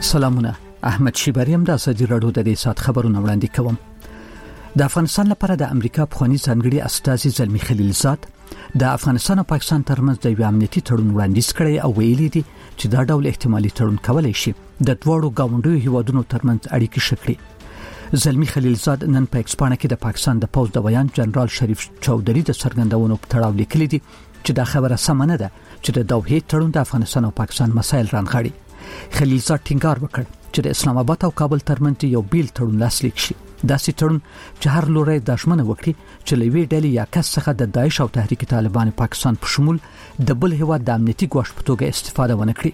سلامونه. احمد شیبریم د ازادي رادیو د سات خبرونه وړاندې کوم. د افغانستان لپاره د امریکا پخوانی ځانګړي استازي زلمی خلیلزاد د افغانستان او پاکستان ترمنځ د یو امنیتي تړون وړاندیز کړی او ویلي دي چې دا ډول احتمالي تړون کولای شي د دوړو گاونډیو هیوادونو ترمنځ اړیکې شکړي. زلمی خلیلزاد نن په ایکسپانه کې د پاکستان د پوز د ویان جنرال شریف چودھری د څرګندونو په تړاو لیکلي دي چې دا خبره سم نه ده چې د دوحې تړون د افغانستان او پاکستان مسایل رانغاړي. خلیلزاد ټینګار وکړ چې د اسلام آباد او کابل ترمنځ یو بیل تړون لاسلیک شي. داسې تړون چې هر لوري د ژمنه وکړي چې لوی ډلې یا کس څخه د داعش او تحریک طالبان پاکستان په شمول د بل هیواد د امنیتي ګواښ په توګه استفاده ونه کړي.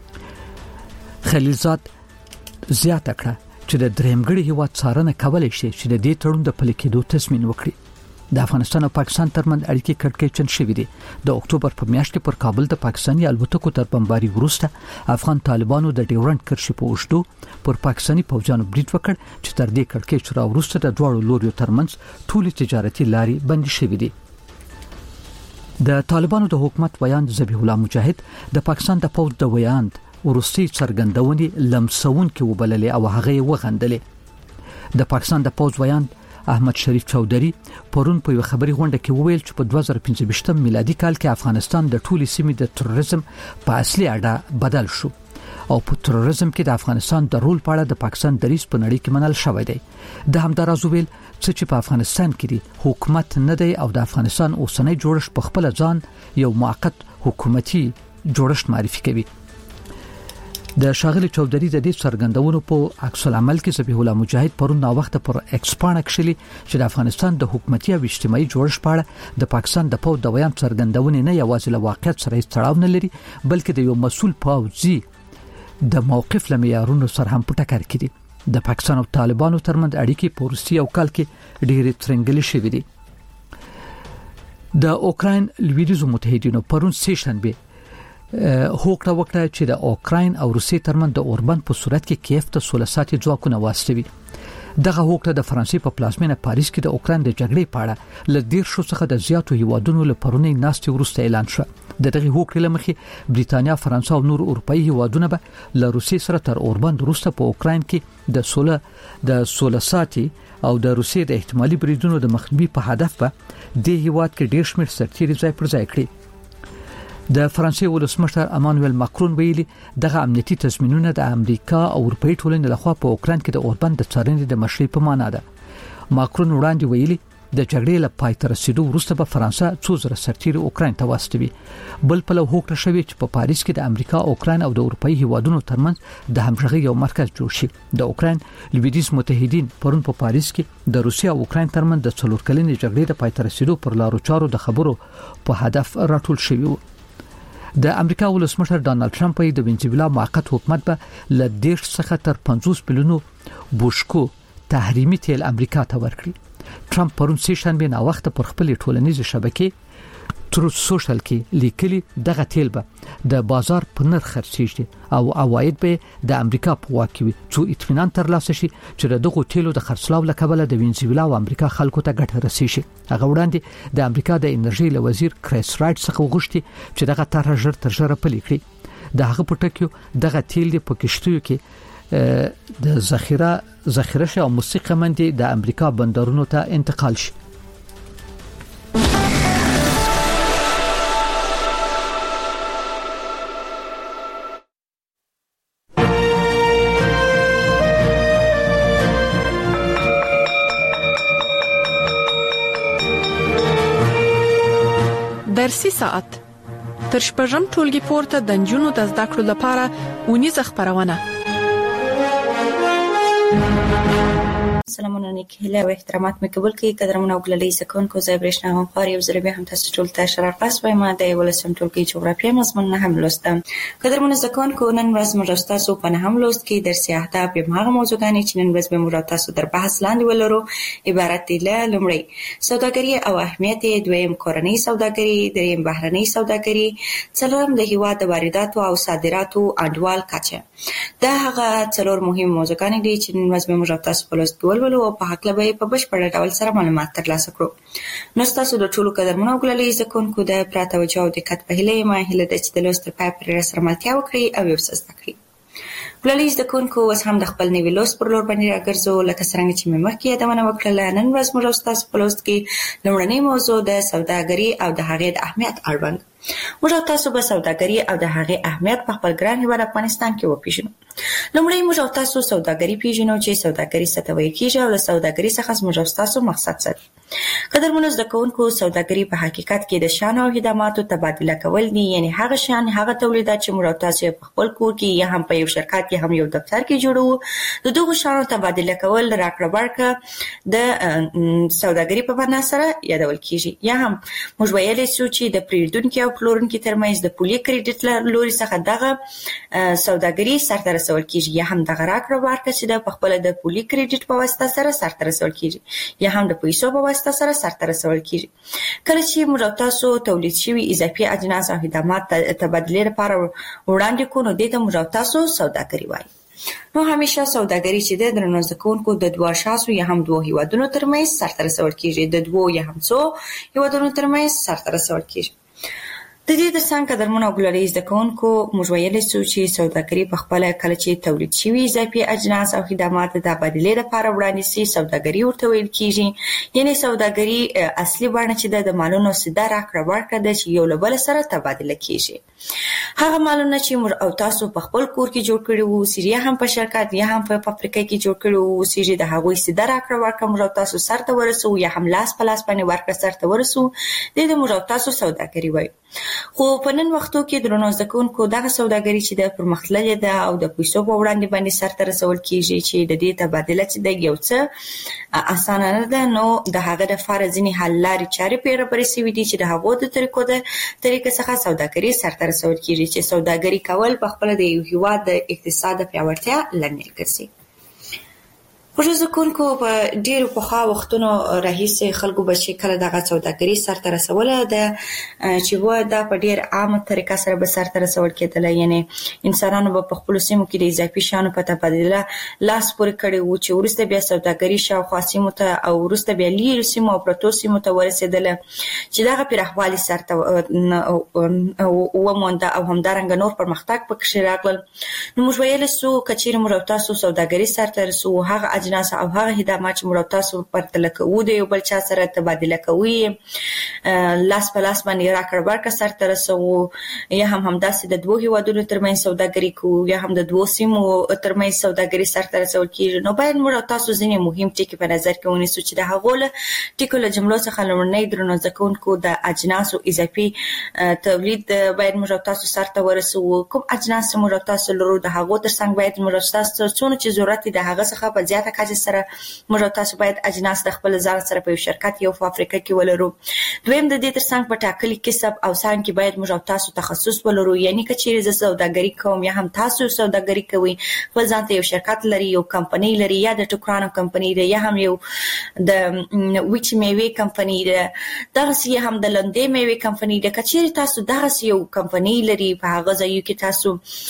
خلیلزاد زیاته کړه چې د درېمګړي هیواد څارنه کولای شي چې د دې تړون د پلي کېدو تضمین وکړي. د افغانستان او پاکستان ترمنځ اړیکې کړکېچن شوې دي. د اکتوبر په میاشت کې پر کابل د پاکستاني الوتکو تر بمباري وروسته افغان طالبانو د ډیورنډ کرښې په اوږدو پر پاکستاني پوځیانو برید وکړ چې تر دې کړکېچ را وروسته د دوه لوريو ترمنځ ټولې تجارتي لارې بندي شوې دي. د طالبانو د حکومت ویان ذبیح الله مجاهد د پاکستان د پوځ د ویان ورستي څرګندونې لمسون کې وبللې او هغه وغندلې. د پاکستان د پوځ ویان احمد شریف چودھری پرون په خبري غونډه کې وویل چې په 2015 میلادي کال کې افغانستان د ټولي سیمې د تروریزم په اصلي اډه بدل شو او په تروریزم کې د افغانستان د رول په اړه د پاکستان دریځ په نړۍ کې منل شوی دی. د همدارز ویل چې په افغانستان کې دی حکومت نه دی او د افغانستان اوسنۍ جوړښت په خپل ځان یو موقت حکومتي جوړښت معرفي کوي. د شاغلی چودھری د دې څرګندونو په عکس العمل کې ذبیح الله مجاهد پرون نا وخت پر ایکسپانه کښلي چې د افغانستان د حکومتي او اجتماعي جوړښت په اړه د پاکستان د پوز د ویان څرګندونې نه یوازې له واقعیت سره تړاو نه لري بلکې د یو مسؤل پوځي د موقف لمعیارونو سره هم په ټکر کې دي. د پاکستان او طالبانو ترمنځ اړیکې په روسي او کال کې ډېرې ترنګلې شوې دي. د اوکراین لویدیځو متحدینو پرون سیشنبه هوکړه وکړه چې د اوکراین او روسیې ترمنځ د اوربند په صورت کې کیف ته 16 ساعتي ځواکونه واستوي. دغه هوکړه د فرانسې په پلازمینه پاریس کې د اوکراین د جګړې په اړه ل 10 څخه د زیاتو هیوادونو لپاره ناستې وروسته اعلان شو. دغه هوکړه لمخې بریتانیا، فرانسه او نور اروپאי هیوادونه به ل روسیې سره تر اوربند وروسته په اوکراین کې د 16 ساعتي او د روسیې د احتمالي بریدونو د مخنیوي په هدف به د هیواد کې ډېر شمېر سرتیري ځای پر ځای کړي. د فرانسې ولسمشر امانوئل ماکرون ویلي دغه امنیتي تضمینونه د امریکا او اروپאי ټولنې لخوا په اوکراین کې د اوربند د څارنې د مشرۍ په معنا ده. ماکرون وړاندې ویلي د جګړې له پای ته رسیدو وروسته به فرانسه 2000 سرتیري اوکراین ته واستوي. بل په لو هوکړه شوی چې په پاریس کې د امریکا، اوکراین او د اروپאי هیوادونو ترمنځ د همغږي یو مرکز جوړ شي. د اوکراین لویدیځ متحدین پرون په پاریس کې د روسیا او اوکراین ترمنځ د 4 کلنې جګړې د پای ته رسیدو پر لارو چارو د خبرو په هدف راټول شوی وو. د امریکا ولسمشر ډانلډ ټرمپ د وینزویلا موقت حکومت به ل 10 څخه تر 50 بلونو بوشکو تحریمي تیل امریکا ته ورکړي. ټرمپ پرون سیشنبه نا وخت پر خپل ټولنیز شبکې تروث سوشل کې لیکلي دغه تیل به د بازار په نرخ خرڅیږي او عواید به د امریکا په واک کې وي چې اطمینان ترلاسه شي چې دغه تیلو د خرڅلاو لکبل د وینزویلا او امریکا خلکو ته ګټه رسیږي. هغه وړاندې د امریکا د انرژي وزیر کریس رایټ څخه وغوښتي چې دغه طرح ژر تر ژره پلي کړي. د هغه په ټکیو دغه تیل په کشتیو کې د ذخیره شي او مستقیماً د امریکا بندرونو ته انتقال شي. درسي ساعت تر شپږم ټولګي پورته د نجونو د زده کړو لپاره ونیزه خبرونه. سلامونه نیکهله او احترامات مې قبول کړئ. قدرمن او ګللي زکونکو زبرشنا هم خاري او زربي هم تاسو ټول ته شرافت وایم. د ولسم ټولګي جغرافیه مضمون نه هم لوستم. قدرمن زکونکو نن ورځ موږ تاسو په نه هم لوست کې درسي اهداف به هغه موضوعګانی چې نن ورځ به موږ تاسو در بحث لاندې ولرو عبارت دي له لومړی سوداګري او اهمیت، دویم کورنۍ سوداګري، دریم بهرنۍ سوداګري، څلورم د هیواد د وارداتو او صادراتو انډوال کچه. دا هغه څلور مهم موضوعګانی دي چې نن ورځ به موږ تاسو په لوست ولولو او په حق له به په بشپړ ډول سره معلومات ترلاسه کړو. نو تاسو د ټولو قدرمنو ګللي زکونکو د پراته وجو د کټ په هله ما هله د چې د لوست په پای پر سره ملتیا وکړي او یو څه زده کړئ. ګلالي زده کوونکو اوس هم د خپل نوي لوست پر لور باندې راګرځو. لکه څرنګه چې مې مخکې یادونه وکړله، نن ورځ موږ او ستاسو په لوست کې لومړنۍ موضوع د سوداګري او د هغې د اهمیت اړوند. موږ او تاسو به سوداګري او د هغې اهمیت په خپل ګران هېواد افغانستان کې وپېژنو. لومړی موږ او تاسو سوداګري پیژنو چې سوداګري څه ته ویل کېږي او له سوداګري څخه موږ او تاسو مقصد څه دی. قدرمنو زده کوونکو، سوداګري په حقیقت کې د شیانو او خدماتو تبادله کول دي، یعنې هغه شیان، هغه تولیدات چې موږ او تاسو په خپل کور کې یا هم په یو شرکت یا هم یو دفتر کې جوړوو، د دغو شیانو تبادله کول، راکړه ورکړه د سوداګري په معنا سره یادول کېږي. یا هم موږ ویلی شو چې د پیرودونکي او پلورونکي ترمنځ د پولي کریډیټ له لوري څخه دغه سوداګري سرته رسول کېږي، یا هم دغه راکړه ورکړه چې د پخپله د پولي کریډیټ په واسطه سره سرته رسول کېږي، یا هم د پیسو په واسطه سره سرته رسول کېږي. کله چې موږ او تاسو تولید شوي اضافي اجناس او خدمات تبادلې لپاره وړاندې کوو، نو دې ته موږ او تاسو سوداګري وایي. نو همیشه سوداګري چې د درنو زده کوونکو د دوه اشخاصو یا هم دوه هیوادونو ترمنځ سرته رسول کېږي، د دوه یا هم څو هیوادونو ترمنځ سرته رسول کېږي. د دې ترڅنګ قدرمنو او ګلالي زده کوونکو، موږ ویلی شو چې سوداګري په خپله کله چې تولید شوي اضافي اجناس او خدمات د تبادلې لپاره وړاندې سي، سوداګري ورته ویل کېږي. یعنې سوداګري اصلي بڼه چې د مالونو سیده راکړه ورکړه ده چې یو له بل سره تبادله کېږي. هغه مالونه چې موږ او تاسو په خپل کور کې جوړ کړي وو، یا هم په شرکت یا هم په فابریکه کې جوړ کړي وو، د هغوی سیده راکړه ورکړه موږ او تاسو سرته ورسوو، یا هم لاس په لاس باندې ورکړه سرته ورسوو، دې ته موږ او تاسو سوداګري وایو. خو په نن وختو کې درنو زده کوونکو، دغه سوداګري چې د پرمختللې ده او د پیسو په وړاندې باندې سرته رسول کېږي، چې د دې تبادله چې د یو څه اسانه نه ده، نو د هغه دپاره ځینې حل لارې چارې برابرې شوي دي چې د هغو د طریقې څخه سوداګري سرته رسول کېږي، چې سوداګري کول په خپله د یو هېواد د اقتصاد د پیاوړتیا لامل ګرځي. خوږو زده کوونکو، په ډېرو پخوا وختونو راهیسې خلکو به چې کله دغه سوداګري سرته رسوله ده، چې و دا په ډېر عامه طریقه سره به سرته رسول کېدله. یعنې انسانانو به په خپلو سیمو کې د اضافي شیانو په تبادله لاس پورې کړی و، چې وروسته بیا سوداګري شاوخوا سیمو ته او وروسته بیا لیرې سیمو او پرتو سیمو ته ورسېدله، چې دغه پراخوالي سرته ومونده او همدارنګه نور پرمختګ پکښې راغلل. نو موږ ویلی شو که چېرې موږ او تاسو سوداګري سرته رسوو، هغه اجناس او هغه خدمات چې موږ او تاسو پرتله کوو، د یو بل چا سره تبادله کوو، لاس په لاس باندې راکړه ورکړه سرته رسوو، یا هم همداسې د دوه هیوادونو ترمنځ سوداګري کوو، یا هم د دوه سیمو ترمنځ سوداګري سرته رسول کېږي، نو باید موږ او تاسو ځینې مهم ټکي په نظر کې ونیسو، چې د هغو له ټکو له جملو څخه لومړنی درنو زده کوونکو د اجناسو اضافي تولید باید موږ او تاسو سرته ورسوو. کوم اجناس چې موږ او تاسو لرو، د هغو ترڅنګ باید موږ او تاسو څونه چې ضرورت دی د هغه څخه په زیاته کچه سره موږ او تاسو باید اجناس د خپل ځان سره په یو شرکت یا فابریکه کې ولرو. دویم، د دې ترڅنګ په ټاکلي کسب او سان کې باید موږ او تاسو تخصص ولرو. یعنې که چیرې زه سوداګري کوم یا هم تاسو سوداګري کوئ، خپل ځان ته یو شرکت لري، یو کمپنۍ لري، یا د ټوکرانو کمپنۍ ده، یا هم یو د وچ میوې کمپنۍ ده، دغسې یا هم د لندې میوې کمپنۍ ده، که چیرې تاسو دغسې یو کمپنۍ لري، په هغه ځایو کې تاسو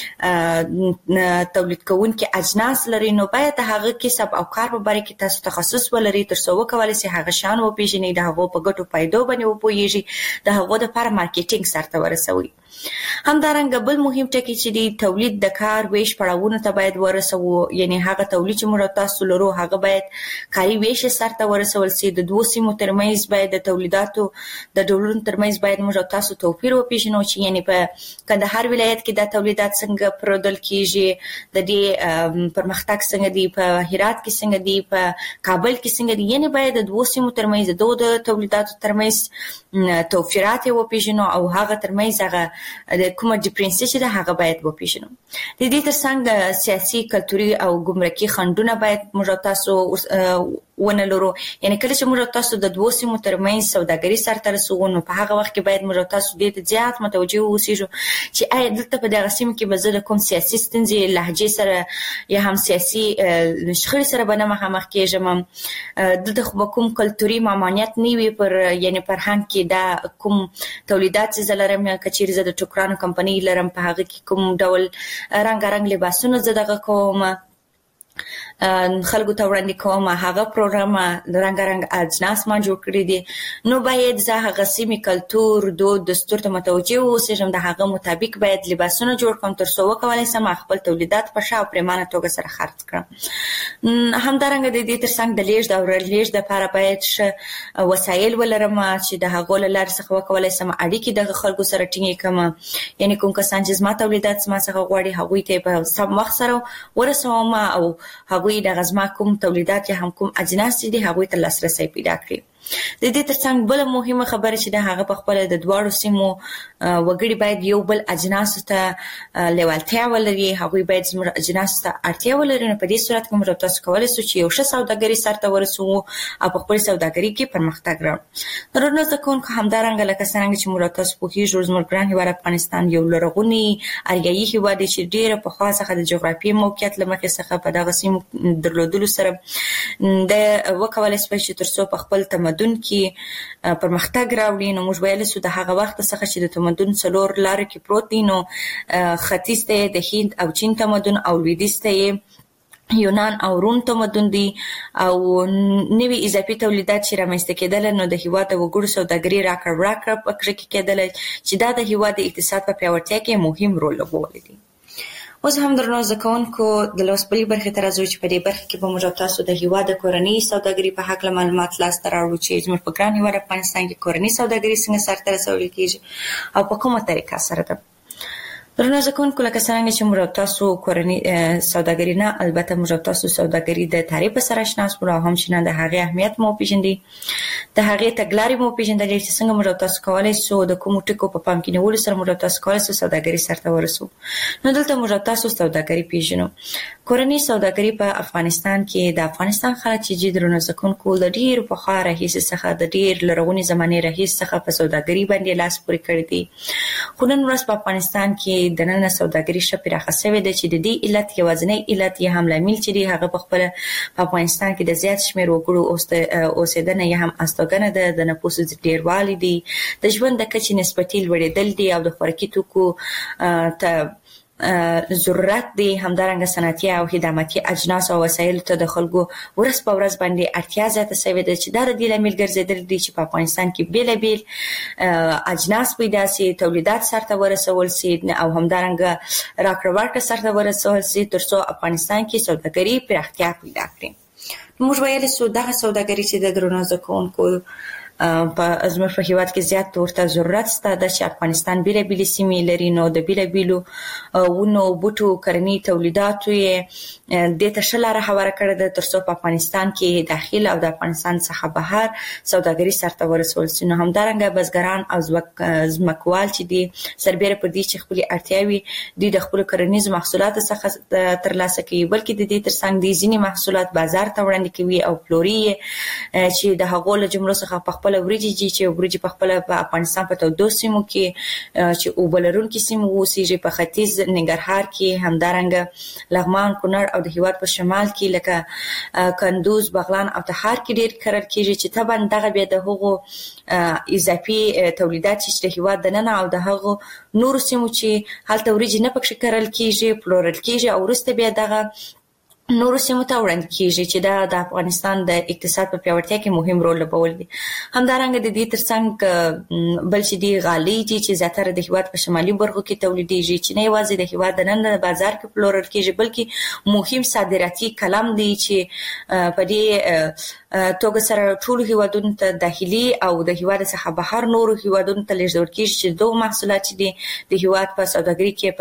تولید کوونکي اجناس لري، نو باید د هغه کسب او کار په باره کې تاسو تخصص ولري، تر څو وکولی شئ هغه شیان وپېژنئ، د هغو په ګټو فایدو باندې وپوهیږئ، د هغو دپاره مارکیټینګ سرته ورسوئ. همدارنګه بل مهم ټکی چې دی، تولید د کار ویش پړاوونو ته باید ورسوو. یعنې هغه تولید چې موږ تاسو لرو، هغه باید کاري ویش سرته ورسول شي. د دوه سیمو ترمنځ باید د تولیداتو د ډولونو ترمنځ باید موږ تاسو توپیر وپېژنو، چې یعنې په کندهار ولایت کې دا تولیدات څنګه پلورل کېږي، د دې پرمختګ څنګه دی، په هرات کې څنګه دی، په کابل کې څنګه دی. یعنې باید د دوه سیمو ترمنځ د دوه تولیداتو ترمنځ توپیرات یې وپېژنو، او هغه ترمنځ هغه کومه ډیفرنس چې ده هغه باید وپېژنو. د دې ترڅنګ د سیاسي، کلتوري او ګمرکي خنډونه باید موږ تاسو ونه لرو. یعنې کله چې موږ تاسو د دوه سیمو ترمنځ سوداګري سرته رسوو، نو په هغه وخت کې باید موږ تاسو دې ته زیات متوجه واوسېږو چې آیا دلته په دغه سیمه کې به زه د کوم سیاسي ستونزې، لهجې سره یا هم سیاسي شخړې سره به نه مخامخ کېږم، دلته خو به کوم کلتوري ممانعت نه وي پر یعنې فرهنګ کې، دا کوم تولیدات چې زه لرم، که چیرې زه د ټوکرانو کمپنۍ لرم، په هغه کې کوم ډول رنګارنګ لباسونه زه دغه کوم، خلکو ته وړاندې کوم هغه پروګرام رنګارنګ اجناس ما جوړ کړی دي نو باید زه هغه سیمې کلتور دود دستور ته متوجه اوسم د هغه مطابق باید لباسونه جوړ کوم تر څو وکولای شم خپل تولیدات په ښه او پرېمانه توګه سره خرڅ کړم همدارنګه د دې ترڅنګ د لیږد او رالیږد لپاره باید ښه وسایل ولرم چې د هغو له لارې څخه وکولای شم اړیکې د خلکو سره ټینګې کړم یعنې کوم کسان چې زما تولیدات زما څخه غواړي هغوی ته په سم وخت سره ورسوم او هغوی د زما کوم تولیدات یا هم کوم اجناس دي هغوی ته لاسرسی پیدا کړي د دې ترڅنګ بل مهمه خبره چې د هغه په خپل د دواړو سیمو وګړي باید یو بل اجناس ته لیوالتیا ولري هغوی باید زموږ اجناس ته اړتیا ولري نو په دې صورت کې موږ تاسو کولی شو چې یو ښه سوداګري سرته ورسوو او په خپل سوداګري کې پرمختګ راوړو نور نو ځکه همدارنګه لکه څنګه چې موږ تاسو پوهیږو زموږ ګران هیواد افغانستان یو لرغونی اریایي هیواد دی چې ډیره پخوا څخه د جغرافیې موقعیت له مخې څخه په دغه سیمو درلودلو سره د وکولای شي چې تر څو په خپل تمدن کې پرمختګ راوړي نو موږ ویل شو د هغه وخت څخه چې د تمدن څلور لارې کې پروت دي نو ختیځ ته د هند او چین تمدن او لویدیځ ته یونان او روم تمدن دي او نوي اضافي تولیدات چې رامنځته کېدل نو د هیواد د وګړو سوداګري راکړه پکې کېدل چې دا د هیواد د اقتصاد په پیاوړتیا کې مهم رول لوبولی دي اوس هم درنو زکونکو د لوسبلي برخې ته راځو چې په دې برخه کې به موږ تاسو د هیواد د کورنۍ سوداګري په حق معلومات لاسته راوړو چې زموږ په ګران هیواد افغانستان کې کورنۍ سوداګري څنګه سرته رسول کېږي او په کومه طریقه سره ده درنو زکونکو لکه څنګه چې موږ تاسو کورنۍ سوداګري نه البته موږ تاسو سوداګري د تعریف سره آشنا شو او هم چې د هغه اهمیت مو پیژندې د هغه تګلارې مو پیژندلې چې څنګه موږ تاسو کولای شو د کوم ټکو په پام کې نیول سره موږ تاسو کولای شو سوداګري سرته ورسو نو دلته موږ تاسو سوداګري پیژنو کورنۍ سوداګري په افغانستان کې د افغانستان خلک چې درنو زکونکو د ډیر په خاره هیڅ څخه د ډیر لرغونی زمانه راهیس څخه په سوداګري باندې لاس پورې کړی دي خو نن ورځ په افغانستان کې د نن سوداګري شه پراخه شوې ده چې د دې علت یوازینی علت یې هم لامل چې دی هغه په خپل په افغانستان کې د زیات شمېر وګړو اوسېدنه یې هم استوګنه ده د نفوس ډیروالی دی د ژوند د کچې نسبتي لوړېدل دي او د خوراکي توکو ته ضرورت دی همدارنګه صنعتي او خدماتي اجناس او وسایل ته د خلکو ورځ په ورځ باندې اړتیا زیاته شوې ده چې دا د دې لامل ګرځېدل دي چې په افغانستان کې بیلابیل اجناس پیدا سي تولیدات سرته ورسول سي او همدارنګه راکړه ورکړه سرته ورسول سي تر څو افغانستان کې سوداګري پراختیا پیدا کړي موږ ویل شو دغه سوداګري چې د درنو زکونکو په زموږ په هیواد کې زیات ورته ضرورت شته د افغانستان بیلابیل سیمې لري نو د بیلابیلو ونو بوټو کرنی تولیداتو یې د تشلاره هواره کړه د ترڅو په افغانستان کې داخل او د افغانستان څخه بهر سوداګري سرته ورسول شي نو همدارنګه بزګران او ځمکوال چې دي سربېره پر دې چې خپل اړتیاوي د خپل کرنیز محصولات څخه ترلاسه کوي بلکې د دې ترڅنګ د ځینی محصولات بازار ته وړاندې کوي او پلوري چې د هغو له جملو څخه خپل وريجي چې وريجي په خپل په افغانستان په تودو سیمو کې چې اوبلرونکو سیمو اوسېږي په ختیځ ننګرهار کې همدارنګه لغمان کونړ او د هیواد په شمال کې لکه کندوز بغلان او تخار کې ډېر کرل کېږي چې طبعا دغه بیا د هغو اضافي تولیدات چې د هیواد د ننه او د هغو نورو سیمو چې هلته وريجي نه پکې کرل کېږي پلورل کېږي او وروسته بیا دغه نورو سیمو ته وړاندې کېږي چې دا د افغانستان د اقتصاد په پیاوړتیا کې مهم رول لوبول دي همدارنګه د دې ترڅنګ بل چې دی غالۍ دي چې زیاتره د هیواد په شمالي برخو کې تولیدېږي چې نه یوازې د هیواد د نن بازار کې پلورل کېږي بلکې مهم صادراتي کلام دی چې په دې توګه سره ټول هیوادونو ته داخلي او د هیواد څخه بهر نورو هیوادونو ته لیږدول کېږي چې دوه محصولات دي د هیواد په سوداګري کې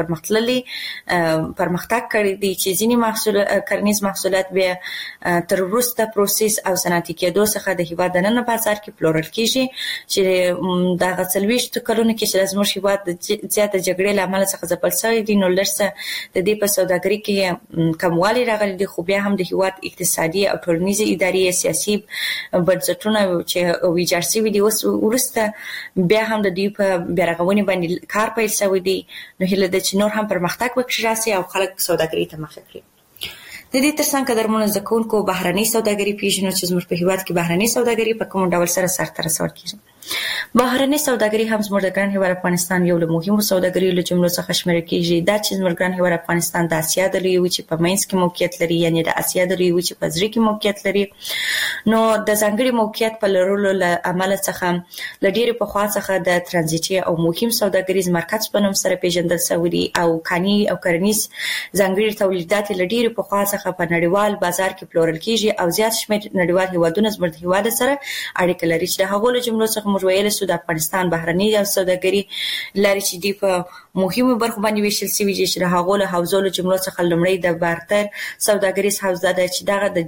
پرمختګ کړی دی چې ځینې محصولات کرنیز محصولات بیا تر وروسته پروسس او صنعتي کېدو څخه د هیواد د نن بازار کې پلورل کېږي چې د غڅلويشت کلونو کې چې زموږ هیواد د زیاته جګړې لامل څخه ځپل شوی دی نو لرسه د دې په سوداګري کې کموالی راغلی دی خو بیا هم د هیواد اقتصادي او ټولنیزي ادارې سیاسي بنسټونه چې ویجاړ شوي دي وروسته بیا هم د دې په بیارغونې باندې کار پیل شوی دی نو هیله ده چې نور هم پرمختګ وکړي راسي او خلک سوداګري ته مخه کړي د دې ترڅنګ قدرمنو زکونکو بهرنۍ سوداګري پیژنو چې زموږ په هیواد کې بهرنۍ سوداګري په کوم ډول سره سرته رسول کیږي بهرنۍ سوداګري هم زموږ د ګران هیواد افغانستان یو له مهمو سوداګریو له جملو څخه شمیرل کیږي. دا چې زموږ ګران هیواد افغانستان د اسیا د لویې وچې په منځ کې موقعیت لري، یعنی د اسیا د لویې وچې په زړه کې موقعیت لري. نو د ځانګړي موقعیت په لرلو له امله څخه ل ډېر په خوا څخه د ترانزیتي او مهم سوداګریز مرکز په نوم سره پیژندل شوی دی او کاني او کرنیز ځانګړي تولیدات ل ډېر په خوا څخه په نړیوال بازار کې پلورل کیږي او زیات شمېر نړیوال هیوادونه زموږ هیواد سره اړیکه لري چې د هغو له جملو څخه موږ ویل سو د افغانستان بهرنۍ سوداګري لري چې دی په مهمو برخو باندې ویشل شوی چې د هغو له حوزو له جملو څخه لومړی د بارتر سوداګریز حوزه ده چې دغه د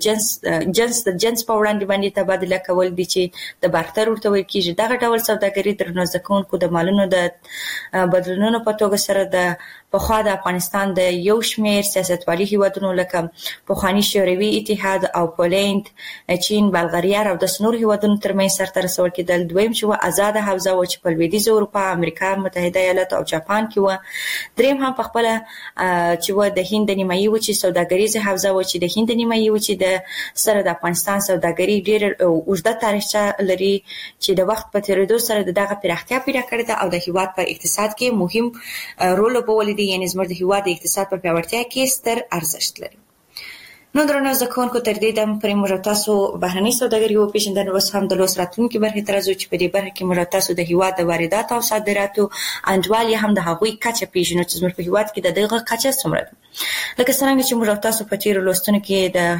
جنس په وړاندې باندې تبادله کول دي چې د بارتر ورته ویل کیږي. دغه ډول سوداګري د رنځ کوونکو د مالونو د بدلونونو په توګه سره د پخوا د افغانستان د یو شمېر سیاستوالي هیوادونو لکه پخواني شوروي اتحاد او پولند، چین، بلغاریا او د نورو هیوادونو ترمنځ سرته رسول کېدل. دویم چې آزاد حوزه و چې په لویدیځ اروپا، امریکا متحده ایالاتو او جاپان کې و. دریم هم په خپل چې و د هند نیمایي وچې سوداګریزه حوزه و چې د هند نیمایي وچې د سره د افغانستان سوداګري ډېر اوږده تاریخچه لري چې د وخت په تیریدو سره دغه پراختیا پیدا کړې ده او د هیواد په اقتصاد کې مهم رول لوبولی دی، یعنی زموږ د هیواد د اقتصاد په پیاوړتیا کې ستر ارزښت لري. نو درنو زده کوونکو تر دې دم پرې موږ تاسو بهرنۍ سوداګري او پیژندنه اوس هم د لوس راتلونکي برخې ته راځو چې په دې برخه کې موږ تاسو د هیواد د واردات او صادراتو انډول هم د هغوی کچه پیژنو چې زموږ په هیواد کې د دغه کچه څومره ده. لکه څنګه چې موږ تاسو په تیر لوستونو کې د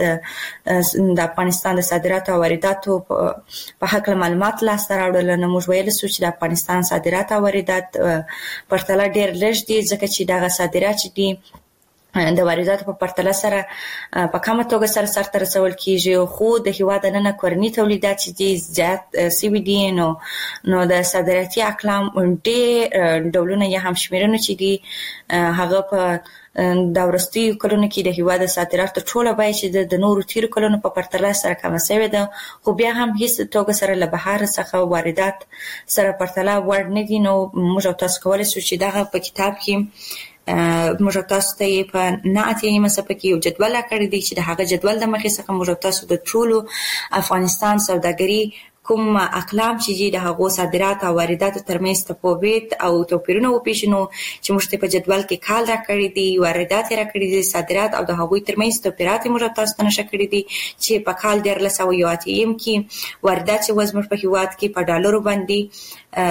هیواد د افغانستان د صادراتو او وارداتو په حق معلومات لاسته راوړل، نو موږ ویل سو چې د افغانستان صادرات او واردات پرتله ډېر لږ دي ځکه چې دغه صادرات دي د وارداتو په پرتله سره په کومه توګه سرته رسول کیږي، خو د هیواد نن کورني تولیدات چې زیات سوي دي. نو د صادراتي اقلام ډېر ډولونه یا هم شمیرونه چې دي هغه په دا ورستي کلونو کې د هیواد صادرات ټوله بای چې د نورو تیر کلونو په پرتله سره کم شوی ده، خو بیا هم هیڅ توګه سره له بهر څخه واردات سره پرتله وړ نه دي. نو موږ تاسو کولای شو چې دغه په کتاب کې موږ تاسو ته په ناتیه مسافه کې یو جدول کړی دی چې د هغه جدول د مخې څخه موږ تاسو د ټولو افغانستان سوداګري کوم اقلام چې د هغو صادرات او واردات ترمنځ تفاوت او توپیرونه وپیژنو چې موږ په جدول کې کال راکړی دي، واردات راکړي دي، صادرات او د هغوی ترمنځ توپیرات موږ تاسو ته نشه کړی دي چې په کال 2018 کې واردات چې وزمر په هیواد کې په ډالرو باندې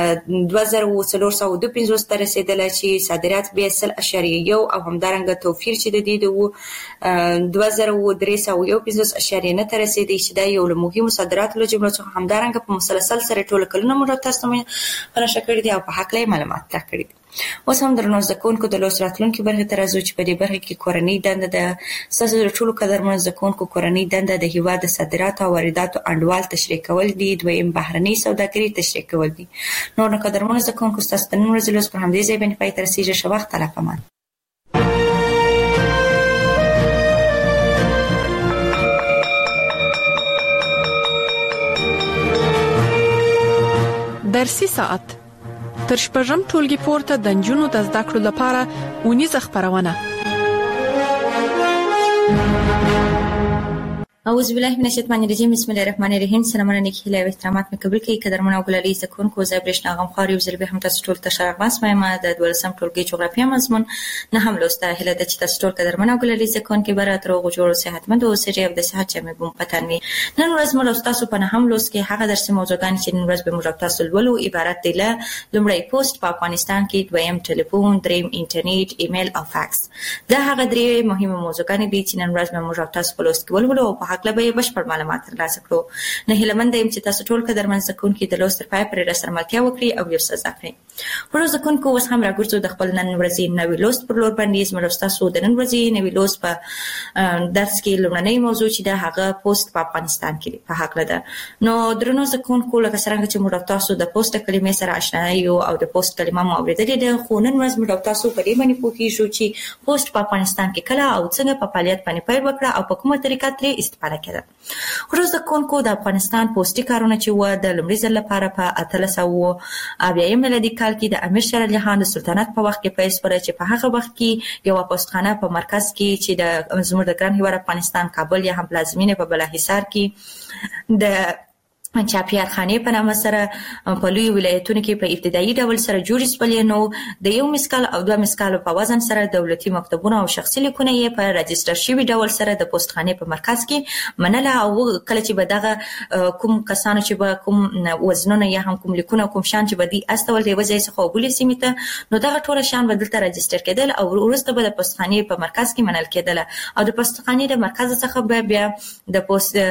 2452 ته رسیدل چې صادرات به 0.1 او همدارنګه توفیر چې د دې د 2315.9 ته رسیدي چې دا یو له مهمو صادراتو له جملو څخه همدارنګه په مسلسل سره ټول کلونه موږ تاسو ته نشه کړی دي او په حق له معلومات راکړي دي. اوس هم درنو زده کوونکو د لوست راتلونکي برخې ته راځو چې په دې برخه کې کورنۍ دنده د ستاسو د ټولو قدرمنو زده کوونکو کورنۍ دنده د هیواد د صادراتو او وارداتو انډول تشریح کول دي، دویم بهرنۍ سوداګري تشریح کول دي. نو قدرمنو زده کوونکو ستاسو د نن ورځې لوست په همدې ځای باندې پای ته رسیږي. ښه وخت تله پمان. درسي ساعت تر شپږم ټولګي پورته د نجونو د زده کړو لپاره ونیزه خبرونه. اعوذ بالله من الشیطان الرجیم، بسم الله الرحمن الرحیم. سلام علیکم او احترامات مې قبول کړئ. قدرمن او ګلالي زکونکو زبرشنا غم خاري او زربې هم تاسو ټول ته شرغاس وایم. د 12م ټولګي جغرافیه مضمون نه هم لوسته هله د چې تاسو ټول قدرمن او ګلالي زکونکو برات روغ جوړ صحتمند او سړي او د صحت چې مې بوم پتانوي. نن ورځ موږ تاسو په نه هم لوس کې هغه درس موضوعګان چې نن ورځ به موږ تاسو ولولو عبارت دي له لومړی پوسټ په افغانستان کې، دویم ټلیفون، دریم انټرنیټ، ایمیل او فاکس. دا هغه درې مهمه موضوعګان دي چې نن ورځ به موږ تاسو په لوس کې ولولو او په حق له به بشپړ معلومات ترلاسه کړو. نه هیلمند یم چې تاسو ټول قدرمن زکونکو د لوست پای پر رسره ملتیا وکړي او یو څه زده کړئ. پر زکونکو اوس هم راګرځو د خپل نن ورځې نوې لوست پر لور باندې. زموږ تاسو د نن ورځې نوې لوست په درس کې لومړنۍ موضوع چې دا هغه پوسټ په افغانستان کې په حق لده. نو درنو زکونکو لکه څنګه چې موږ تاسو د پوسټ کلمې سره آشنا یو او د پوسټ کلمه مو اوریدلې ده، خو نن ورځ موږ تاسو په دې باندې پوښیږو چې پوسټ په افغانستان کې کله او څنګه په فعالیت باندې پیل وکړه او په کومه طریقه ترې استفاده کړه. خو زکونکو د افغانستان پوسټي کارونه چې و د لومړي ځل لپاره په 1880 میلادي کال کې د امیر شېر علي خان د سلطنت په وخت کې پیل شول چې په هغه وخت کې یو پوسټخانه په مرکز کې چې د زموږ د ګران هیواد افغانستان کابل یا هم پلازمینه په بلاحصار کې د چاپیارخانه په نامه سره په لوی ولایتونو کې په ابتدایي ډول سره جوړ شول. نو د یو مسکال او دوه مسکال په وزن سره دولتي مکتبونه او شخصي لیکونه یې په رجستر شوی ډول سره د پوسټخانه په مرکز کې منله. او کله چې به دغه کوم کسانو چې به کوم وزنونه یا هم کوم لیکونه کوم شان چې به دي استول دی وځي څخه وبولې سیمه ته، نو دغه ټول شان به دلته رجستر کېدل او وروسته به د پوسټخانه په مرکز کې منل کېدل. او د پوسټخانه د مرکز څخه به بیا د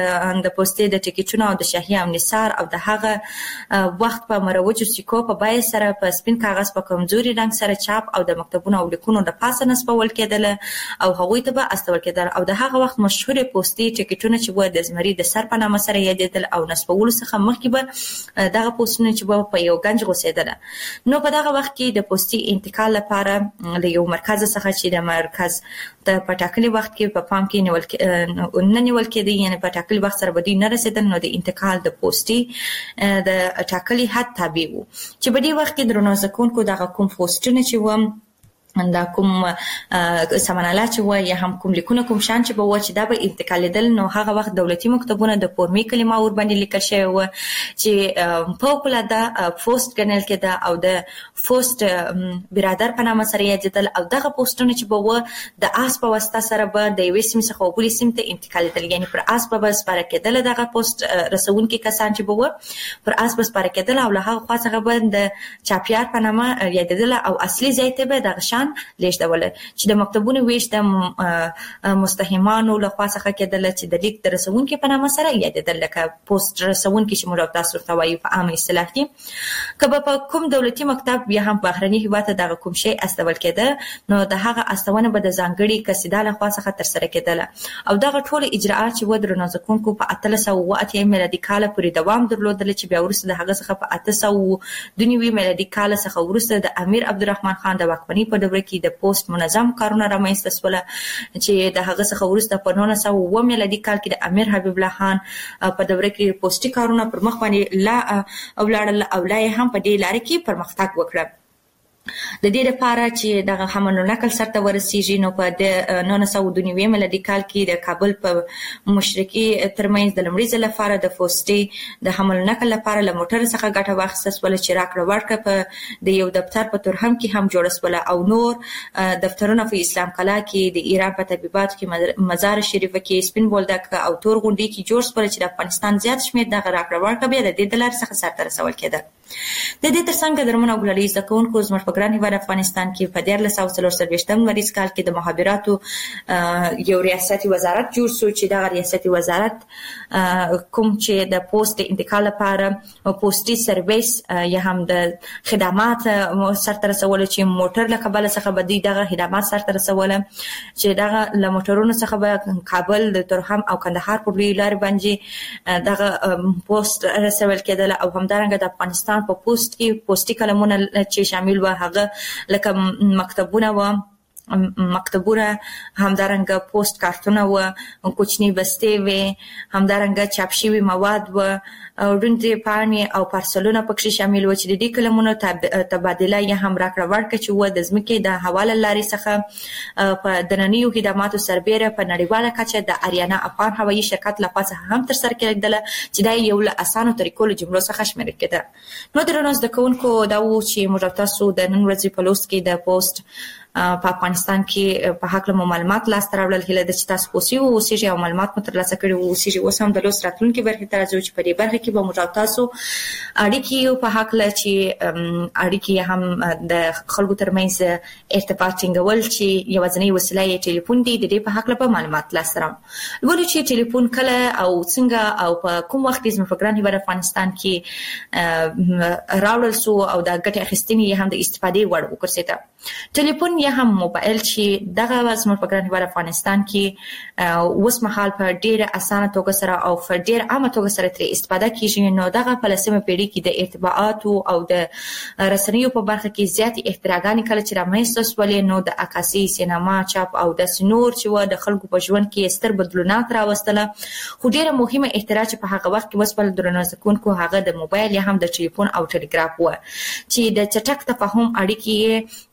پوسټې د ټیکټونو او د شاهي نثار او د هغه وخت په مروجو سکو په بای سره په سپین کاغذ په کمزوري رنگ سره چاپ او د مکتبونو او لیکونو د پاسه نسبول کېدل او هغوی ته به استول کېدل. او د هغه وخت مشهور پوسټي ټیکټونه چې و د زمري د سر په نامه سره یادېدل او نسبول څخه مخکې به دغه پوسټونه چې په یو گنج غوسیدل. نو په دغه وخت کې د پوسټي انتقال لپاره د یو مرکز څخه چې د مرکز د پټاکلي وخت کې په پام کې نیول کېدی، یعنی پټاکلي وخت سره بدی نه رسیدل، نو د انتقال د پوسټي د ټاکلي حد تابع وو. چې په دې وخت کې درنو ځکونکو دغه کوم پوسټونه چې و دا کوم سمنالات چې و یا هم کوم لیکونه کوم شان چې به و چې دا به انتقالیدل، نو هغه وخت دولتي مکتبونه د فورمي کلمه ور باندې لیکل شوی و چې فوق العاده پوسټ ګڼل کېده او د پوسټ برادر په نامه سره یادېدل. او دغه پوسټونه چې به و د آس په واسطه سره به د یوې سیمې څخه بلې سیمې ته انتقالیدل، یعنی پر آس به سپاره کېدل دغه پوسټ رسونکي کسان چې به و پر آس به سپاره کېدل او له هغه خوا څخه به د چاپیار په نامه یادېدل او اصلي ځای ته به دغه شان لیږدول چې د مکتبونو ویش د مستهمانو له خوا څخه کېدل چې د لیک د رسونکي په نامه سره یادېدل، لکه پوسټ رسونکي چې موږ تاسو ته وایو په عامه اصطلاح کې. که په کوم دولتي مکتب یا هم بهرني هیواد دغه کوم شی استول کېده، نو د هغه استونه به د ځانګړي کسیدا له خوا څخه تر سره کېدل. او دغه ټول اجراءات چې و درنو ځکونکو په 1308 میلادي کال پورې دوام درلودل، چې بیا ورسته د هغه څخه په 892 میلادي کال څخه ورسته د امیر عبدالرحمن خان د واکمنۍ په دوره کې د پوسټ منظم کارونه رامنځته شول، چې د هغه څخه ورسته په 1909 میلادي کال کې د امیر حبیب الله خان په دوره کې پوسټي کارونه پر مخ باندې لا ولاړل او لا هم په دې لار کې پرمختګ وکړ. د دې لپاره چې دغه حمل نقل سرته ورسیږي، نو په 1992 میلادي کال کې د کابل په مشرقي ترمنځ د لمړي ځل لپاره د پوسټي د حمل نقل لپاره له موټر څخه ګټه واخیستل شول، چې راکړه ورکړه په د یو دفتر په تورهم کې هم جوړ شول. او نور دفترونه په اسلام کلا کې د ایران په طبيبات کې مزار شریف کې سپین بولدک او تور غونډي کې جوړ شول، چې د افغانستان زیات شمېر دغه راکړه ورکړه بیا د دې د لارې څخه سرته رسول کېده. د دې ترڅنګ درمن او ګلالي زکونکو زموږ په ګران هیواد افغانستان کې په 1343 مریض کال کې د مخابراتو یو ریاستي وزارت جوړ شو، چې دا ریاستي وزارت کوم چې د پوسټ انتقال لپاره پوسټي سرویس یا هم د خدمات سرته رسول، چې موټر له کابل څخه بدی دغه خدمات سرته رسول، چې دغه له موټرونو څخه به کابل د تورهم او کندهار په لوی لار باندې دغه پوسټ رسول کېدل. او همدارنګه د افغانستان په پوسټ کې پوسټي کلمونه چې شامل و هغه لکه مکتبونه و همدارنګه پوسټ کارتونه و کوچنی بستې و همدارنګه چاپ شوی مواد و ډونډې پاڼې او پارسلونه پکې شامل و، چې د دې کلمونو تبادله یا هم راکړه ورکړه چې و د ځمکې د حواله لارې څخه په دننیو خدماتو سربېره په نړیواله کچه د اریانا افغان هوایي شرکت له خوا څخه هم تر سره کېدله، چې دا یو له اسانو طریقو له جملو څخه شمیرل کېده. نو درنو زده کوونکو دا و چې موږ تاسو د نن ورځې په لوست کې د پوسټ په افغانستان کې په حق له معلومات لاس ته راوړل، هیله ده چې تاسو اوسئ او معلومات مو ترلاسه کړي اوسئ. اوس هم د لوست راتلونکي برخې ته راځو، چې په دې برخه کې به موږ تاسو اړیکې په حق له چې اړیکې هم د خلکو ترمنځ ارتباط ټینګول چې یوازینی وسیله یې ټلیفون دی، د دې په حق له معلومات لاس ته راوړو چې ټلیفون کله او څنګه او په کوم وخت زموږ په ګران هیواد افغانستان کې راوړل سو او د ګټې اخیستنې هم د استفادې وړ وګرځیده. ټلیفون یا هم موبایل چې دغه زموږ په ګران هیواد افغانستان کې اوس مهال په ډیره اسانه توګه سره او په ډیره عامه توګه سره ترې استفاده کیږي. نو دغه په لسمه پیړۍ کې د ارتباطاتو او د رسنیو په برخه کې زیات اختراعګانې کله چې رامنځته شولې، نو د عکاسي، سینما، چاپ او د سنور چې د خلکو په ژوند کې ستر بدلونات راوستله. خو ډیره مهمه اختراع چې په هغه وخت کې وسپل درنو ځکونکو هغه د موبایل یا هم د ټلیفون او ټلګراف و، چې د چټک تفاهم اړیکې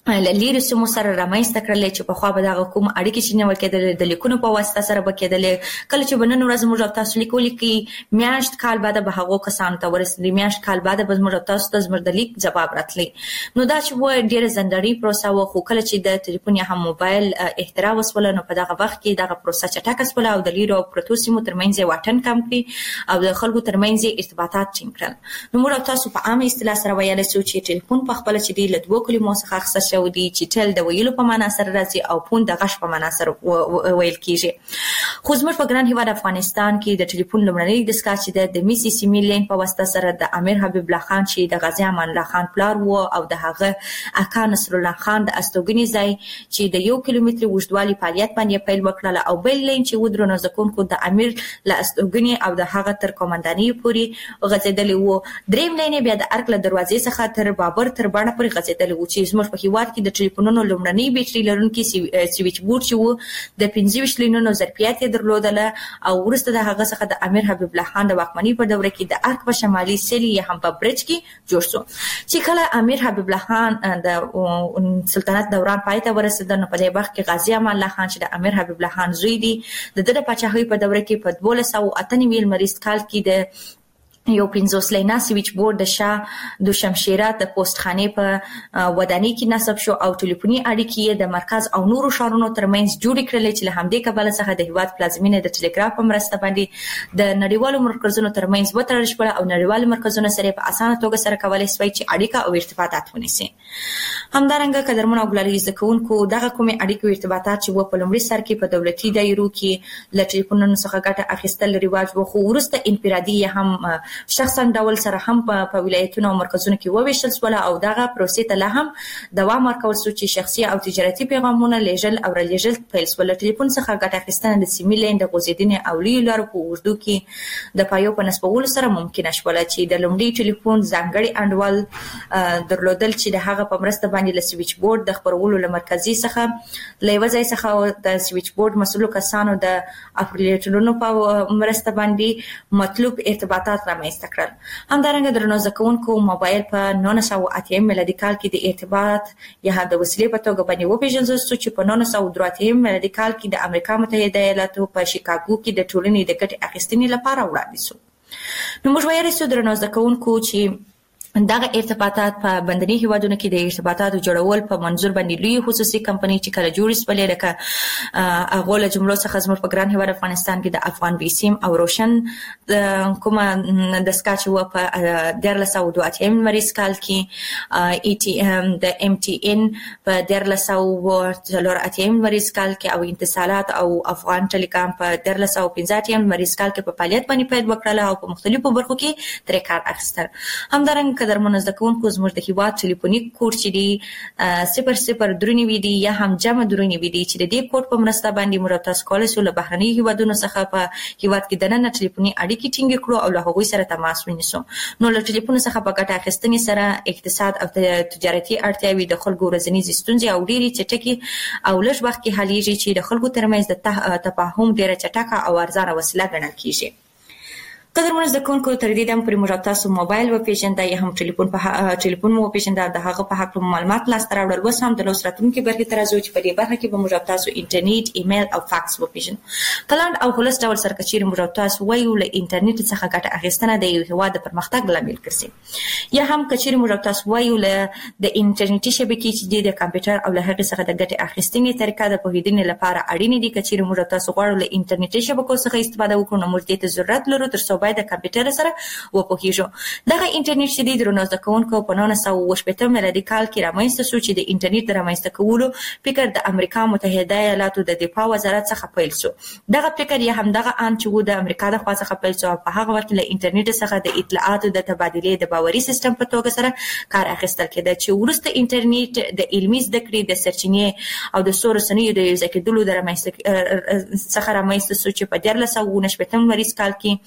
للیرو سیمو سره رامنځته کړل چې په خوا به دغه کوم اړیکې چې نیول کېدل د لیکونو په واسطه سره به کېدل. کله چې بنن ورځ موږ تاسو لیکول کې میاشت کال بعد به هغه کسان ته ورسېدل، میاشت کال بعد به موږ تاسو ته زموږ د لیک جواب راتلی. نو دا چې و ډیره ځنډري پروسه و، خو کله چې د ټلیفون یا هم موبایل اختراع وسول نو په دغه وخت کې دغه پروسه چټکه شول او د لیرو پروتو سیمو ترمنځ واټن کم کړي او د خلکو ترمنځ ارتباطات ټینګ کړل. نو موږ تاسو په عامه اصطلاح سره ویل چې ټلیفون په خپل چې د دوه کلمو څخه اخیستل شوی دی چې ټل د ویلو په معنا سره راځي او فون د غږ په معنا سره ویل کیږي. خو زموږ په ګران هیواد افغانستان کې د ټلیفون لومړنی دستګاه چې د میسی سی می لین په واسطه سره د امیر حبیب الله خان چې د غازی امان الله خان پلار وو او د هغه اکا نصر الله خان د استوګنی ځای چې د 1 کیلومتر اوږدوالي فعالیت باندې پیل وکړل او بل لین چې ودرنه ځکونکو د امیر له استوګنی او د هغه تر قومنداني پورې غځیدلی وو. دریم لین بیا د ارکل دروازې څخه تر بابر تر باندې پورې غځیدلی وو چې زموږ په هیواد کې د ټلیفونونو لومړنی بیټری لرونکي سویچ بورډ چې وو د 25 لینونو ظرفیت درلودله او ورسته د هغه څخه د امیر حبیب الله خان د واکمنۍ په دوره کې د ارک په شمالي سیلی یا هم په برج کې جوړ شو. چې کله امیر حبیب الله خان د سلطنت دوران پای ته ورسېد نو په دې وخت کې غازی امان الله خان چې د امیر حبیب الله خان زوی دی د پاچاهۍ په دوره کې په 1298 مریض کال کې د یو 50 لینا سویچ بورډ د شاه د شمشیره د پوسټخانه په ودانی کې نصب شو او ټلیفوني اړیکې د مرکز او نورو شهرونو ترمنځ جوړ کړل چې له همدې کبله څخه د هیواد پلازمینه د ټلیګراف په مرسته باندې د نړیوالو مرکزونو ترمنځ وتړل شو او نړیوالو مرکزونو سره په اسانه توګه سره کولای شي چې اړیکه او ارتباطات ونیسي. همدارنګه قدرمن او ګلالي زکونکو دغه کومې اړیکې او ارتباطات چې و په لومړي سر کې په دولتي دایرو کې له ټلیفونونو څخه ګټه اخیستل رواج و، خو وروسته انفرادي هم شخصا ډول سره هم په ولایتونو او مرکزونو کې وویشل شول او دغه پروسې ته لا هم دوام ورکول شو چې شخصي او تجارتي پیغامونه لیږل او رالیږل پیل شول. ټلیفون څخه ګټه اخیستنه د سیمې لین د غځېدنې او لیو لارو په اردو کې د پایو په نسبولو سره ممکنه شول چې د لومړي ټلیفون ځانګړي انډول درلودل چې د هغه په مرسته باندې له سویچ بورډ د خبرولو له مرکزي څخه له یو ځای څخه د سویچ بورډ مسؤلو کسانو د اپریټرونو په مرسته باندې مطلوب ارتباطات رامنځته کړل. همدارنګه درنو زکونکو موبایل په 1980 میلادي کال کې د ارتباط یا د وسیلې په توګه باندې وپیژندل شو چې په 1983 میلادي کال کې د امریکا متحده ایالاتو په شیکاګو کې د ټولنې د ګټې اخیستنې لپاره وړاندې شو. نو موږ وایو چې درنو زکونکو چې دغه ارتباطات په بندري هیوادونو کې د ارتباطاتو جوړول په منظور باندې لوی خصوصي کمپنۍ چې کله جوړې شولې لکه هغه له جملو څخه زموږ په ګران هیواد افغانستان کې د افغان ویسیم او روشن کومه د سکاچ و په 1382 مریض کال کې ای ټي ام د ام ټي ان په 1384 مریض کال کې او اتصالات او افغان ټلیکام په 1315 مریض کال کې په فعالیت باندې پیل وکړل او په مختلفو برخو کې ترې کار اخیستل. همدارنګه قدرمنو زکونکو زموږ د هیواد ټلیفوني کوډ چې دی 00 درونی وی دی یا هم جمع درونی وی دی چې د دې کوډ په مرسته باندې موږ تاسو کولای شو له بهرني هیوادونو څخه په هیواد کې دننه ټلیفوني اړیکې ټینګ کړو او له هغوی سره تماس ونیسو. نو له ټلیفون څخه په ګټه اخیستنې سره اقتصاد او تجارتي اړتیاوې د خلکو ورځنی ستونزې او ډېری چټکي او لږ وخت کې حلیږي چې د خلکو ترمنځ د تفاهم ډېره چټکه او ارزانه وسیله ګڼل کیږي. قدرمن زکونکو تر دې دم پرې موږ تاسو موبایل و پیژندای یا هم ټلیفون مو پیژندای د هغه په حق معلومات لاس ته راوړل وس هم د لوستراتونکو کې برخه ترازو چې په دې برخه کې به موږ تاسو انټرنیټ ایمیل او فاکس و پیژنو. کلاند او خلاص ډول سرکچیر موږ تاسو وایو له انټرنیټ څخه ګټه اخیستنه د یو هیواد د پرمختګ لامل ګرځي یا هم کچیر موږ تاسو وایو له د انټرنیټي شبکې چې د کمپیوټر او له هغه څخه د ګټه اخیستنې طریقه د پوهیدنې لپاره اړینه دي. کچیر موږ تاسو غواړو له انټرنیټي شبکو څخه استفاده وکړو نو موږ ته ضرورت لرو تر څو باید د کمپیوټر سره وپوهیږو. دغه انټرنیټ چې د درنو زکونکو په 1980 میلادي کال کې رامنځته شو چې د انټرنیټ د رامنځته کولو فکر د امریکا متحده ایالاتو د دفاع وزارت څخه پیل شو. دغه فکر یا هم دغه ان چې د امریکا د خوا څخه پیل شو په هغه وخت له انټرنیټ څخه د اطلاعاتو د تبادلې د باوري سیستم په توګه سره کار اخیستل کېده چې ورسته انټرنیټ د علمي زده کړې د سرچینې او د سور رسنیو د ځکهدلو د رامنځته څخه رامنځته شو چې په 1999 مریض کال کې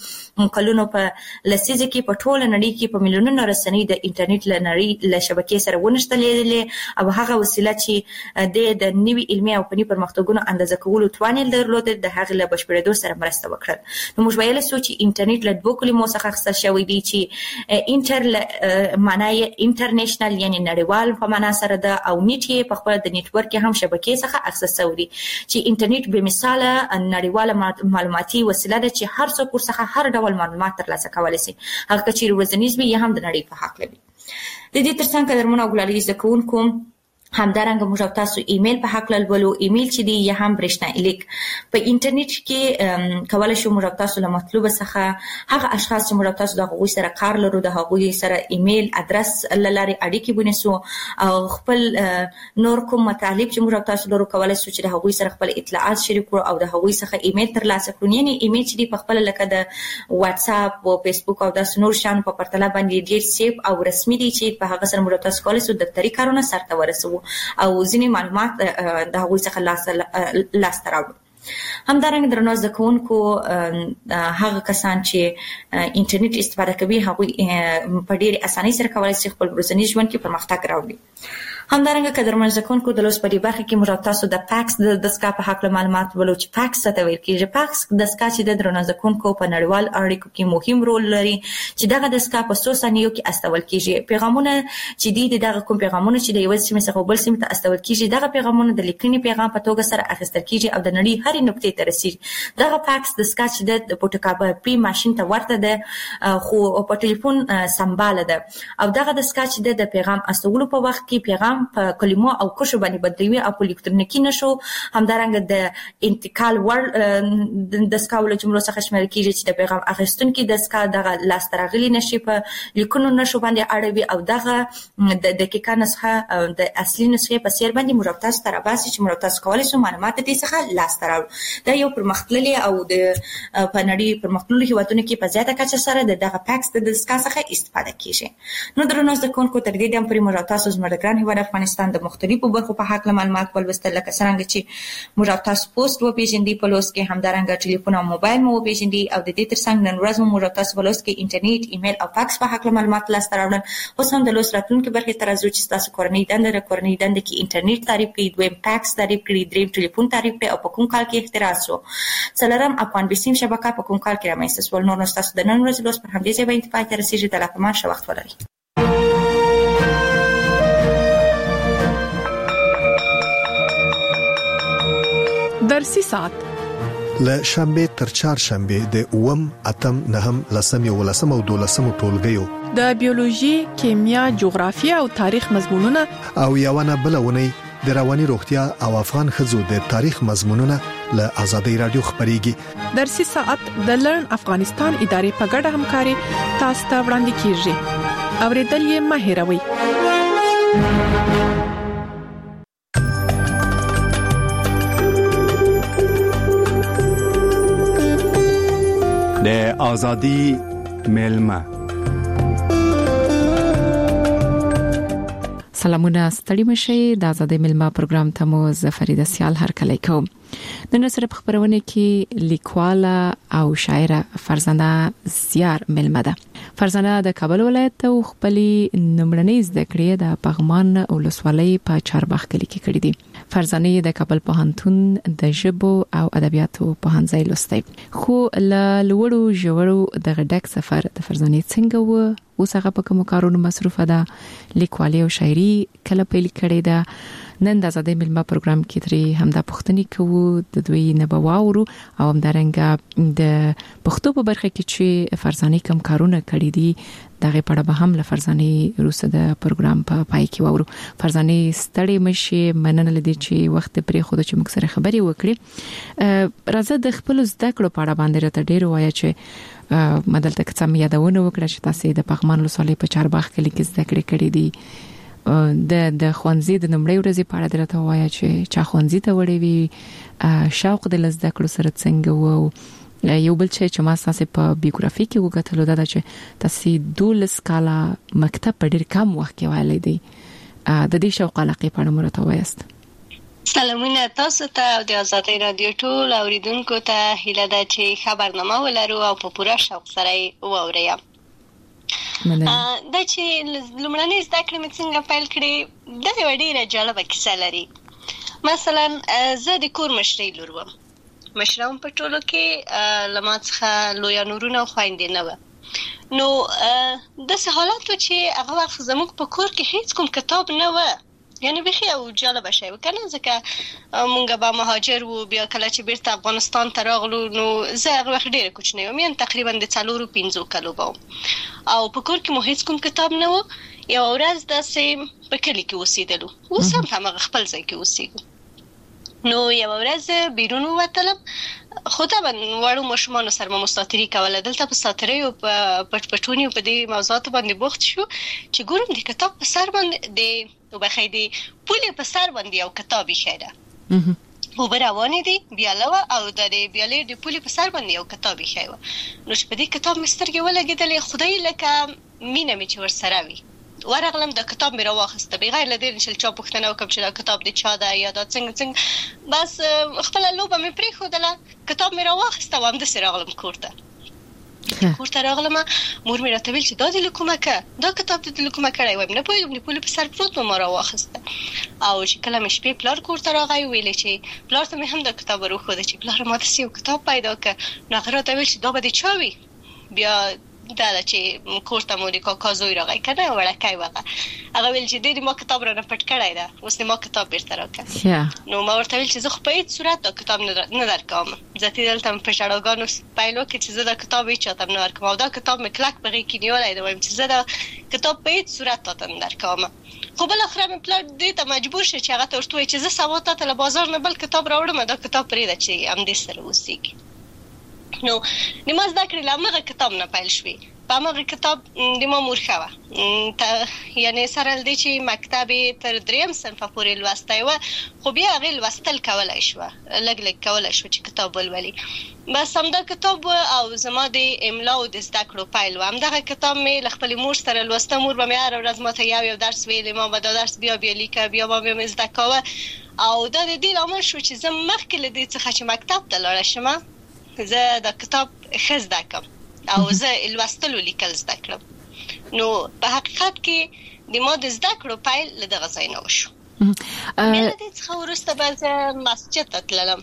کوم کلونو په لسیزه کې په ټوله نړۍ کې په میلیونونو رسنۍ د انټرنیټ لنړۍ له شبکې سره ونښتلې او هغه وسیله چې د نوي علمي او فني پرمختګونو اندازه کولو توان درلود د هغه له بشپړېدو سره مرسته وکړه. نو موږ ویل سو چې انټرنیټ له دوه کلمو څخه اخیستل شوی دی چې انټر معنی انټرنیشنل یعنی نړیوال په معنا سره ده او نیټ یې په خپل د نیټورک هم شبکې څخه اخیستل شوی دی چې انټرنیټ به مثاله نړیواله معلوماتي وسیله ده چې هر څوک ورڅخه هر ډول معلومات ترلاسه کولی شي هغه چې ورځنیز وي یا هم د نړۍ په حق لري. د دې ترڅنګ قدرمنو او ګلالي زده کوونکو همدارنګه موږ تاسو ایمیل په حق لولو ایمیل چې دی یا هم برېښنا لیک په انټرنیټ کې کولای شو موږ تاسو له مطلوب څخه هغه اشخاص چې موږ تاسو د هغوی سره کار لرو د هغوی سره ایمیل ادرس لاري اړیکې ونیسو او خپل نور کوم مطالب چې موږ تاسو لرو کولای شو چې د هغوی سره خپل اطلاعات شریک کړو او د هغوی څخه ایمیل ترلاسه کړو. یعنی ایمیل چې دی په خپل لکه د واتس اپ او فیسبوک او د نور شان په پرتله باندې ډیر سیف او رسمي دي چې په هغه سره موږ تاسو کولای شو د طریقارونو سره ورسو او ځینې معلومات د هغوی څخه لاس ته راوړو. همدارنګه درنو زده کوونکو هغه کسان چې انټرنیټ استفاده کوي هغوی په ډېرې اسانۍ سره کولی شي خپل ورځني ژوند کې پرمختګ راوړي. همدارنګه قدرمن زده کوونکو د لوست په دې برخه کې موږ تاسو د فاکس د دستګاه په هکله معلومات ولو چې فاکس څه ته ویل کېږي. فاکس دستګاه چې د درنو زده کوونکو په نړیوال اړیکو کې مهم رول لري چې دغه دستګاه په 100 ثانیو کې استول کېږي. پیغامونه چې دغه کوم پیغامونه چې د یو سیمې څخه بل سیمې ته استول کېږي دغه پیغامونه د لیکنې پیغام په توګه سره اخیستل کېږي او د نړۍ هرې نقطې ته رسیږي. دغه فاکس دستګاه چې د فوټوکاپي ماشين ته ورته ده خو په ټلیفون سمباله ده او دغه دستګاه چې د پیغام استولو په وخت کې پیغام په کلمو او کوشو باندې بدلوي او په الکترونیکي نشو همدارنګه د انتقال ور دستګاه له جملو څخه شامل کیږي چې د پیغام اخیستونکو دستګاه دغه لاس ترغلي نشي په لیکونو نشو باندې اړوي او دغه د دقیقه نسخه د اصلي نسخې په سیر باندې مرتبط سره باسي چې مرتبط کولای شو معلومات دې څخه لاس تراو. دا یو پرمختللی او د په نړۍ پرمختللو هیوادونو کې په زیاته کچه سره دغه فاکس د دستګاه څخه استفاده کیږي. نو درنو زده کوونکو تر دې هم پرې مرتبط زموږ ګران هیواد افغانستان د مختلفو برخو په حق معلومات ولوستل لکه څنګه چې موږ تاسو پوسټ و پیژندې په لوست کې همدارنګه ټلیفون او موبایل مو پیژندې او د دې ترڅنګ نن ورځ موږ تاسو په لوست کې انټرنیټ ایمیل او فاکس په حق معلومات لاسته راوړل. اوس هم د لوست راتلونکو برخې تر ازو چې تاسو کورنۍ دنده کې انټرنیټ تعریف کړئ دویم فاکس تعریف کړئ دریم ټلیفون تعریف کړئ او په کوم کال کې اختراع شو څلورم افغان بسیم شبکه په کوم کال کې رامنځته شول. نور تاسو د نن ورځې لوست پر همدې ځای باندې پاتې رسیدئ. د لا په ماشه وخت ولرئ. درسي ساعت له شنبه تر چهارشنبه د 8 اتم نهم لسم یو لسم او دولسم ټولګیو د بیولوژي، کیمیا، جغرافیه او تاریخ مضمونونه او یوونه بلونه د رواني روغتیا او افغان خزو د تاریخ مضمونونه له آزادۍ رادیو خبريږي. درسي ساعت د لرن افغانستان ادارې په ګډه همکاري تاسو ته وړاندې کیږي. اوریدل یې مه هېروئ. د آزادۍ ملما سلامونه ستړي مشي د آزادۍ ملما پروګرام ته مو زفریده سیال هر کله کوم. د نن سره په خبرونه کې لیکواله او شاعره فرزانه زیار ملما ده. فرزانه د کابل ولایت او خپلې نمړنۍ زده کړې د پغمان ولسوالۍ په چارباغ کلی کې کړې دي. فرزانه د کابل پوهنتون د ژبو او ادبیاتو پوهنځي لوستي. خو لوړو ژورو د غډک سفر د فرزانه څنګه و اوس هغه په کوم کارونو مصروفه ده. لیکوالي او شاعري کله پیل کړې ده. نن د آزادۍ ملما پروګرام کې ترې همدا پوښتنې کوو د دوی نه بواورو او همدارنګه د پښتو په برخه کې چې فرزانه کوم کارونه کړې دي دغه په اړه به هم له فرزانه روسه د پروګرام په پای کې وورو. فرزانه ستړي مشي مننه لدی چې وخت پرې خو د چې موږ سره خبري وکړي. راځه د خپل زده کړو په اړه باندې راته ډیر وایي چې مدلته کڅم یادونه وکړه چې تاسو د پغمان ولسوالۍ په چارباغ کې زده کړې کړې دي. د خوانزي د نمړې ورځې په اړه درته وایي چې چا خوانزي ته وړي وي شوق د زده کړو سره څنګه وو. یو بل چې ما تاسو په بیوګرافي کې وګټلو دا چې تاسو 12 کاله مکتب په ډیر کم وخت کې وایلی دی. د دې شوق علاقه په اړه مرته وایست. سلامونه تاسو ته او د آزادۍ رادیو ټول اوریدونکو ته هیله ده چې خبرنامه ولرو او په پوره شوق سره یې واورئ. دا چې لومړنۍ زده کړې مې څنګه پیل کړې دا یوه ډېره جالبه کیسه لري. مثلا زه د کور مشرۍ لور وم. مشره وم په ټولو کې، له ما څخه لویه نورونه او خویندې نه وه. نو داسې حالت و چې هغه وخت زموږ په کور کې هیڅ کوم کتاب نه وه، یعنی بخي او جالبه شی وکنه، ځکه مونږ به مهاجر وو. بیا کله چې بیرته افغانستان ته راغلو نو زه هغه وخت ډېره کوچنۍ وم، یعنې تقریبا د 4-5 کالو به وم او په کور کې مو هیڅ کوم کتاب نه و. یوه ورځ داسې په کلي کې اوسېدلو، اوس هم همغه خپل ځای کې اوسېږو. نو یوه ورځ بیرون ووتلم، خو طبعا وړو ماشومانو سره مو مسافري کوله. دلته په ساتریو په پټ پټوني په دې موضوعاتو باندې بوخت شو چې ګورم د کتاب په سر باندې د وبخې د پولې په سر باندې یو کتاب ایښی ده، اوبه روانې دي، بیاله وه او د بیالې د پولې په سر باندې یو کتاب ایښی وه. نو چې په دې کتاب مې سترګې ولګېدلې، خدای لکه مینه مې چې ورسره وي. ورغلم، د کتاب مې راواخیسته بغیر له دې چې چا پوښتنه وکړم چې دا کتاب د چا ده یا دا څنګه، بس خپله لوبه مې پرېښودله، کتاب مې راواخیسته او همداسې راغلم کور ته. کور ته راغلم، مور مې راته ویل چې دا د لکومه که دا کتاب د لکومه کړی. وایم نه پوهېږم، د پولې په سر پروت و، ما راواخیسته. او چې کله مې شپې پلار کور ته راغی ویلې چې پلار ته مې هم دا کتاب وروښوده چې پلاره ما داسې یو کتاب پیدا کړه. نو هغه راته ویل چې دا به د چا وي. بیا دا ده چې کور ته مو د کاکا زوی راغی که نه، وړکی و هغه ویل چې دی ما کتاب رانه پټ کړی ده، اوس د ما کتاب بیرته راکړه. نو ما ورته ویل چې زه خو په هېڅ صورت دا کتاب نه درکوم. ذاتي دلته مې په ژړاګانو پیل وکړې چې زه دا کتاب هېچ چاته نه ورکوم، او دا کتاب مې کلک په غېږ کې نیولی دی. وایم چې زه دا کتاب په هېڅ صورت تاته نه درکوم. خو بالاخره مې پلار دې ته مجبور شو چې هغه ته ورته ووایي چې زه سبا تاته له بازار نه بل کتاب راوړم، دا کتاب پرېږده چې همدې سره اوسېږي. نو د ما زده کړې له همغه کتاب نه پیل شوې. په همغه کتاب د ما مور ښه وه، یعنې سره له دې چې مکتب یې تر 3م صنفه پورې لوستی وه، خو بیا هغې لوستل کولی شوه، لږ لږ کولی شوه چې کتاب ولولي. بس همدا کتاب و او زما د املا او د زده کړو پیل و. همدغه کتاب مې له خپلې مور سره لوسته. مور به مې هره ورځ ما ته یو درس ویلې، ما به دا درس بیا لیکه، بیا به مې زده کوه. او دا د دې لامل شو چې زه مخکې له دې څخه چې مکتب ته لاړه شم، زه دا کتاب ښه زده کړم او زه لوستل او لیکل زده کړم. نو په حقیقت کې د ما د زده کړو پیل له دغه ځای نه وشو. بیا له دې څخه وروسته به زه مسجد ته تللم،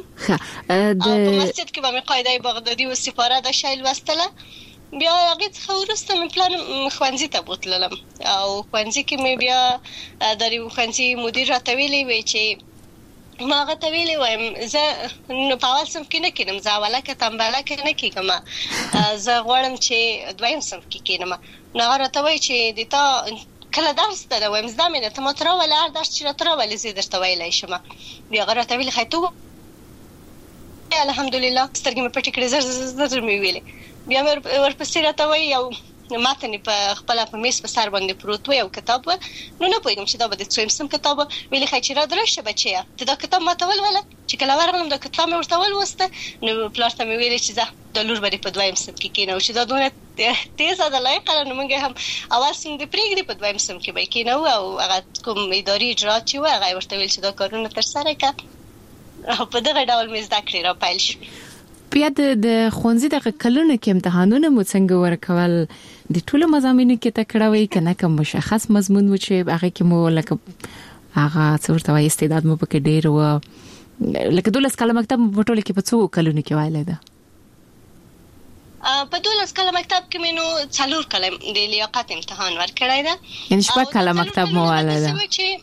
او په مسجد کې به مې قاعده بغدادي و سپاره دا شی لوستله. بیا هغې څخه وروسته مې پلان ښوونځي ته بوتللم، او ښوونځي کې مې بیا د ښوونځي مدیر راته ویلې وی چې ما هغه ته ویلې وایم زه په اول صنف کې نه کېنم، زه اولکه تنبلکه نه کېږم، زه غواړم چې 2م صنف کې کېنم. نو هغه راته وایي چې د تا کله درس ده؟ وایم زده مې ده، ته ماته راولې هر درس چې راته راولې زه درته ویلی شم. بیا هغه راته ویلې ښایي ته الحمدلله سترګې مې پټې کړې، زر مې ویلې. بیا مې ورپسې راته وایي یو متن په خپله په میز په سر باندې پروت و، یو کتاب و. نو نه پوهېږم چې دا به د 2م صنف کتاب و. ویلې ښایي چې راشه بچیه ته دا کتاب ماته ولوله. چې کله ورغلم دا کتاب مې ورته ولوسته. نو پلار ته مې ویلې چې ځه دا لور به دې په 2م صنف کې کېنوو، چې دا دونه تیزه ده لایقه ده. نو موږ هم اول صنف دې پرېږدي، په 2م صنف کې به یې کېنوو. او هغه کوم اداري اجراات چې وه هغه یې ورته ویل چې دا کارونه ترسره کړه. او په دغه ډول مې زده کړې را پیل شوې. بیا د ښوونځي دغه کلونو کې امتحانونه مو څنګه ورکول؟ د ټولو مضامینو کې تکړه وئ که نه کوم مشخص مضمون و چې هغه کې مو لکه هغه څه ورته وایي استعداد مو پکې ډېر و؟ لکه 12 کاله مکتب په ټوله کې په څو کلونو کې ویلی ده؟ په 12 کاله مکتب کې مې نو 4 کاله د لیاقت امتحان ورکړی ده، یعنې 6 کاله مکتب مو ویلی ده.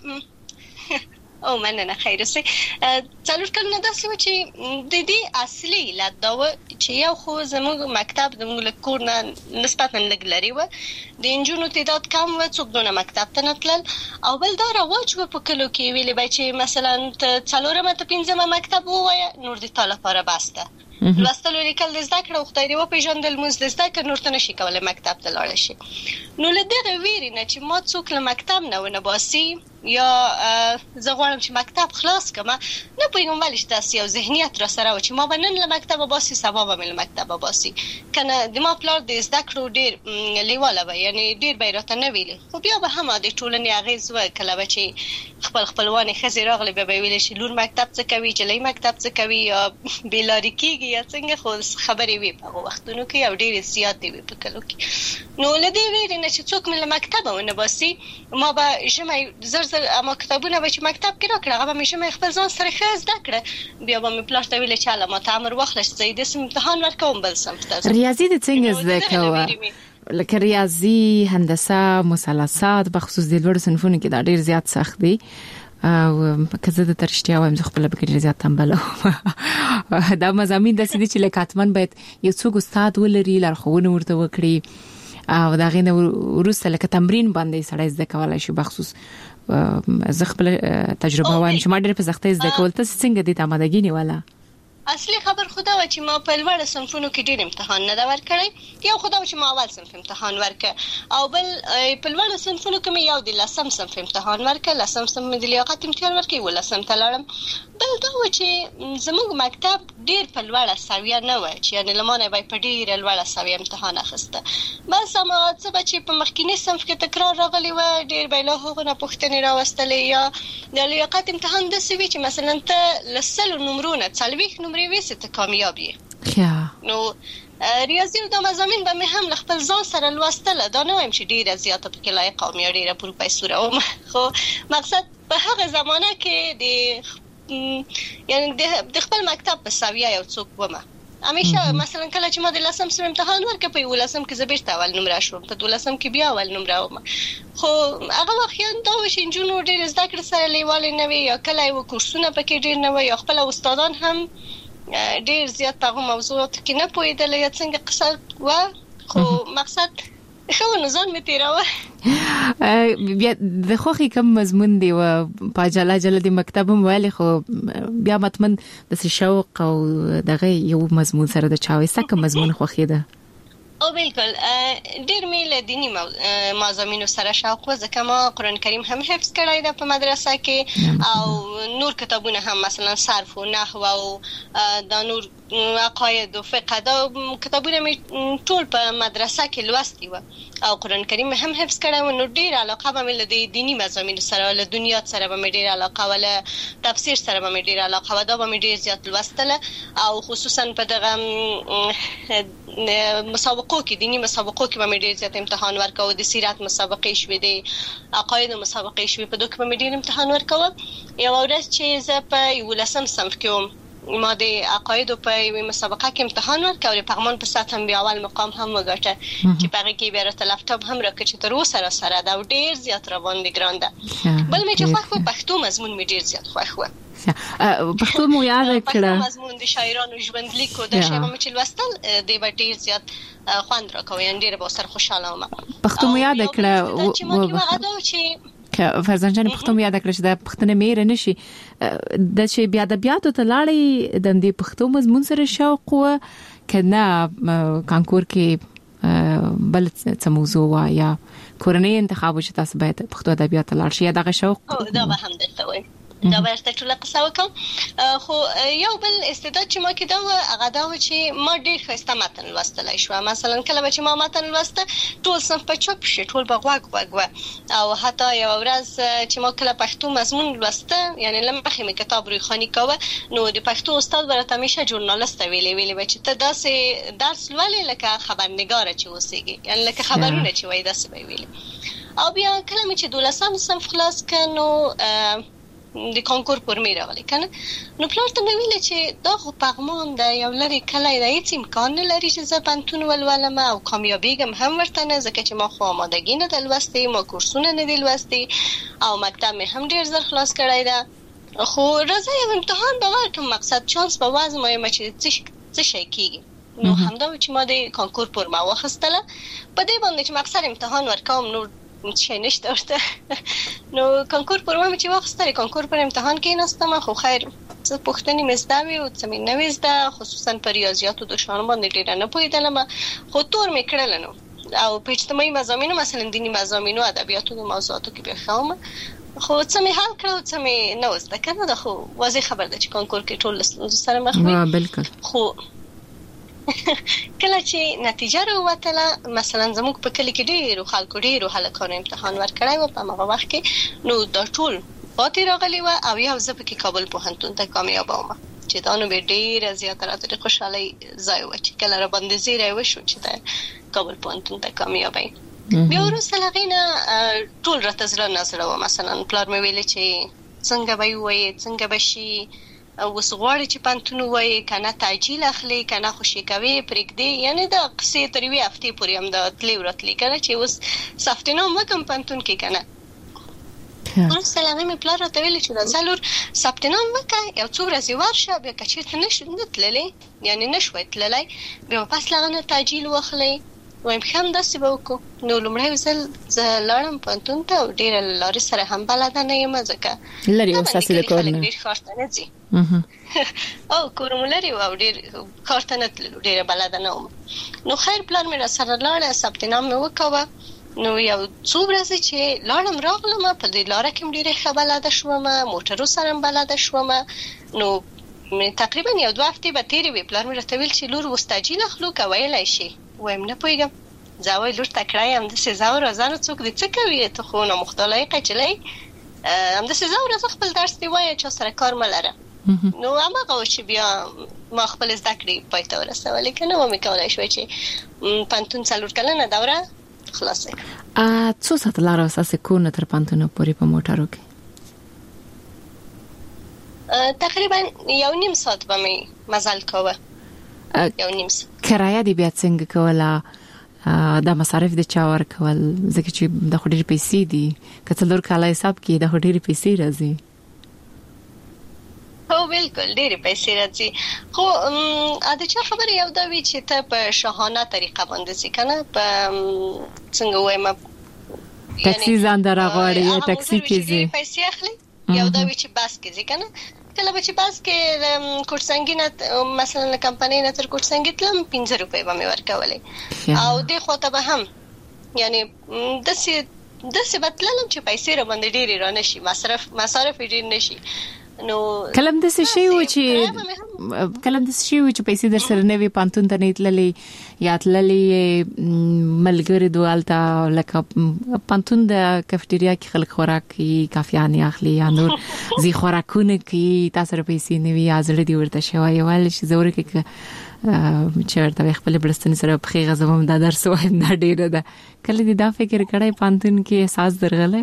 او مننه خیر اوسئ. 4 کلونه داسې و چې د دې اصلي علت دا و چې یو خو زموږ مکتب زموږ له کور نه نسبتا لږ لرې و، د نجونو تعداد کم و، څوک دونه مکتب ته نه تلل. او بل دا رواج و په کلو کې ویلې به چې مثلا ته 4مه ته 5مه مکتب ووایه نور د تا لپاره بس ده. لوستل او لیکل د زده کړه او خدای دې وپېژندل لمونځ د زده کړه نور ته نشي کولی مکتب ته لاړه شي. نو له دغه ویرې نه چې ما څوک له مکتب نه ونه باسي، یا زه غواړم چې مکتب خلاص کړم نه پوهیږم ولې تاسو یو ذهنیت را سره و چې ما به نن له مکتب باسي سبا به له مکتب باسي کنه د ما پلار د زده کړو ډیر لیواله و یعنی ډیر بیرته نه ویل خو بیا به هم د ټولنې اغیز و کله به چې خپلوان خزي راغلي به ویل چې لور مکتب څه کوي جلې مکتب څه کوي یا بیلاری کیږي یا څنګه خو خبرې وي په وختونو کې او ډیر زیات دی په کلو کې نو لدی ویل نه چې څوک مله مکتب ونه باسي ما به شمه زر اما کتابونه به چې مکتب کې راکړه هغه به شمه خپل ځان سره خاص دکړه بیا به مې پلار ته ویل چې علامه تامر واخلش زید اسم امتحان ورکوم بل سمت ریاضی د څنګه زده کوه لکه ریاضی هندسه مثلثات بخصوص د لوړ صنفونو کې دا ډیر زیات سخت دي او کزه د ترشتیا وایم زه خپل به کې زیات تنبل دا مزامین د سدي چې لکاتمن باید یو څوک استاد ولري لارښوونه ورته وکړي او دا غینه ورسته لکه تمرین باندې سړی زده کولای شي بخصوص زه خپل تجربه وایم چې ما ډېر په سختۍ زده کول تاسو څنګه دې تمدګی نیوله اصلي خبر خدا و چې ما په لوړ صنفونو کې ډېر امتحان نه دا ورکړی یو خدا و چې ما اول صنف امتحان ورکړ او بل په لوړ صنفونو کې مې یو د لسم صنف امتحان ورکړ لسم صنف مې د لیاقت امتحان ورکړ ولسم ته لاړم بل دا و چې زموږ مکتب ډېر په لوړه سویه نه و چې یعنی لمانه به په ډېر لوړه سویه امتحان اخیسته بس ما څه چې په مخکینی صنف کې تکرار راغلی و ډېر به له هغه نه پوښتنې راوستلې یا د لیاقت امتحان د سوي چې مثلا ته لسل نمرونه څلويخ نمرې وسه ته کامیاب یې نو ریاضي او د مضامین به مې هم خپل ځان سره لوستل دا نه وایم چې ډیره زیاته پکې لایق او مې ډیره پروفیسور او خو مقصد په هغه زمانه کې د یعنی د خپل مکتب په سویه یو څوک ومه همیشه مثلا کله چې ما د لسم سره امتحان ورکړ په ولسم کې زبرت اول نمره شوم په دولسم کې بیا اول نمره وم خو هغه وخت دا و چې جنونو ډیر زده کړې سره لیواله نه وي یا کله یو کورسونه پکې ډیر نه وي یا خپل استادان هم ډیر زیات په موضوعات کې نه پوهیدل یا څنګه قصه و خو مقصد خو نظام می تیراوه بیا د خوخي کم مضمون دی و په جلا د مکتب موالي خو بیا متمن د شوق او دغه یو مضمون سره د چاوي سکه مضمون خوخي ده او بالکل ډیر میل دینی مضامینو سره شوق و ځکه ما قرآن کریم هم حفظ کړی ده په مدرسه کې او نور کتابونه هم مثلا صرف و نحو او دا نور عقاید و فقه دا کتابونه می ټول په مدرسه کې لوستي و او قرآن کریم هم حفظ کړی و نو ډیر علاقه به مل د دینی مضامینو سره ول دنیا سره به ډیر علاقه ول تفسیر سره به ډیر علاقه و دا به ډیر زیات لوستل او خصوصا په دغه مسابقو کې دینی مسابقو کې به ډیر زیات امتحان ورکاو د سیرت مسابقې شوې دي عقاید مسابقې شوې په دوه کې به ډیر امتحان ورکاو یو ورځ چې زه په ولسم صنف کې ما د عقاید په مسابقه کې امتحان ورکاو په پغمان په سطح هم اول مقام هم وګټه چې په هغه کې بیرته لپټاپ هم راکړ چې تر اوسه سره دا ډیر زیات روان دي ګرانده بل مې چې خو پښتو مضمون مې ډیر زیات خوښ و پښتو مو یاد کړه مضمون د شاعرانو ژوند لیکو د شی مې چې لوستل د ډیر زیات خوند راکوي ډیر به سره خوشاله وم پښتو مو یاد کړه چې ما کې وغدا چې فرزان جان پښتو مې یاد کړ چې د پښتنې مېر نشي د چې بیا د بیاتو ته لاړې د دې پښتو مضمون سره شوق و کنه کانکور کې بل څه موضوع وا یا کورنۍ انتخاب چې تاسو باید پښتو ادبیات لاړ شي دغه شوق دا به هم درته وایي دا ورته ټول قصه وکم خو یو بل استعداد چې ما کې دا هغه دا و چې ما ډیر ښایسته متن لوستلای شو مثلا کله چې ما متن لوسته ټول صنف په چوپ شي ټول بغوګ او حتی یو ورځ چې ما کله پښتو مضمون لوسته یعنی لمخې مې کتاب روخانی کوه نو د پښتو استاد ورته همیشه ژورنالیست ویلې چې ته داسې درس ولې لکه خبرنگار چې اوسېږي یعنی لکه خبرونه چې وای داسې ویلې او بیا کله چې دولسم صنف خلاص کړو د کانکور پر مې راغلی کنه نو پلار ته مې ویل چې دا خو پغمان د یو لري کله د هیڅ امکان نه لري چې زه پنتون ولولم او کامیابیږم هم ورته نه ځکه چې ما خو آمادګي نه د لوستي ما کورسونه نه دی لوستي او مکتب مې هم ډیر زر خلاص کړی ده خو راځي یو امتحان به ورکړم مقصد چانس به وازم ما چې څه شي کیږي نو همدا چې ما د کانکور پر ما واخستله په دې باندې چې مقصد امتحان ورکوم نو شي نشته ورته نو کانکور پر ما چې واخستره کانکور پر امتحان کې نستم خو خیر څه پوښتنې مزداوي او څه مې نه وزده خصوصا پر ریاضیاتو د شان باندې ډیر نه پوهیدلم خو تور مې کړل نو او په اجتماعي مضامینو مثلا دینی مضامینو ادبیاتو موضوعاتو کې به خام خو څه مې حل کړو څه مې نه وسته کنه دا خو واضح خبر ده چې کانکور کې ټول سره مخ وي بالکل خو کله چې نتیجه راوته مثلا زموږ په کلی کې ډېر خلکو ډېر هلکانو امتحان ورکړای و په هغه وخت کې نو دا ټول پاتې راغلی و او یو ځکه کې کابل پوهنتون ته کامیاب وم چې دا نو ډېر زیات راته خوشاله ځای و چې کله را باندې زیری وشو چې دا کابل پوهنتون ته کامیاب یم بیا وروسته لغینا ټول راته زړه نظر و مثلا پلار مې ویل چې څنګه به وي څنګه به شي اوس غواړي چې پانتون وای کنه تعجیل اخلي کنه خوشي کوي پرېږدي یعنی دا قصې تر وی هفته پورې هم د تلی ورتلی کنه چې اوس سفتینام وکم پانتون کې کنه نو سلامه مې پلار راته ویل چې دا څلور سفتینام وکای یو څو ورځې ورشه بیا کچې نشو تللی یعنی نشوي تللی بیا پس لغنه تعجیل واخلي وایم هم داسې به وکړو نو لومړی ځل زه لاړم پوهنتون ته او ډېره لارې سره هم بلده نه یم ځکه لرې اوس تاسې د کور نه ډېر ښار ته نه ځي او کور مو لرې و او ډېر ښار ته نه تللو ډېره بلده نه وم نو خیر پلار مې راسره لاړه ثبتنام مې وکوه نو یو څو ورځې چې لاړم راغلم په دې لاره کې ډېره ښه بلده شوم موټرو سره هم بلده شوم نو تقریبا یو 2 هفتې به تېرې وې پلار مې راته ویل چې لور اوس تعجیل اخلو که ویلی شي وایم نه پوهېږم زه وایي لور تکړه یم همداسې زه او رازانو څوک دې څه کوي ته خو نامختلایقه نجلۍ همداسې زه او رازه خپل درس دې وایه چا سره کار مه لره نو هماغه و چې بیا ما خپل زده کړې پای ته ورسولې که نه ومې کولی شوی چې پوهنتون 4 کلنه دوره خلاصه څو ساعته لاره ستاسې کور نه تر پوهنتونه پورې په موټرو کې تقریبا 1.5 ساعت به مې مزل کوه 1.5 ساعت کرایه دې بیا څنګه کوله دا مصارف د چا ورکول ځکه چې د خو ډېرې پیسې دي که څلور کاله حساب کې د خو ډېرې پیسې راځي هو بالکل ډېرې پیسې راځي خو د چا خبره یو دا وي چې ته په شاهانه طریقه باندې ځې که نه په څنګه وایم ټکسي ځان درغواړي یا ټکسي کې ځې پیسې اخلي یو دا وي چې بس کې ځې که نه کله به چې بس کې کوټسنګي نه مثلا کمپنۍ نه تر کوټسنګي تلم 15 روپۍ به مې ورکولې او دې خواته به هم یعنی داسې به تللم چې پیسې را باندې ډېرې را نشي مصارف ډېر نشي نو کلم د څه شی و چې پیسې در سره نه وي پانتون ته نه تللې یا تللې ملګری دوالته لکه پانتون د کافټیریا کې خلک خوراک کوي کافیان اخلي یا نور زی خوراکونه کوي تاسو سره پیسې نه وي ازړه دی ورته شوی ول چې زوره کې چې ورته خپل بلستان سره په غزوم د درس وایم دا ډیره ده کله دې دا فکر کړای پانتون کې احساس درغله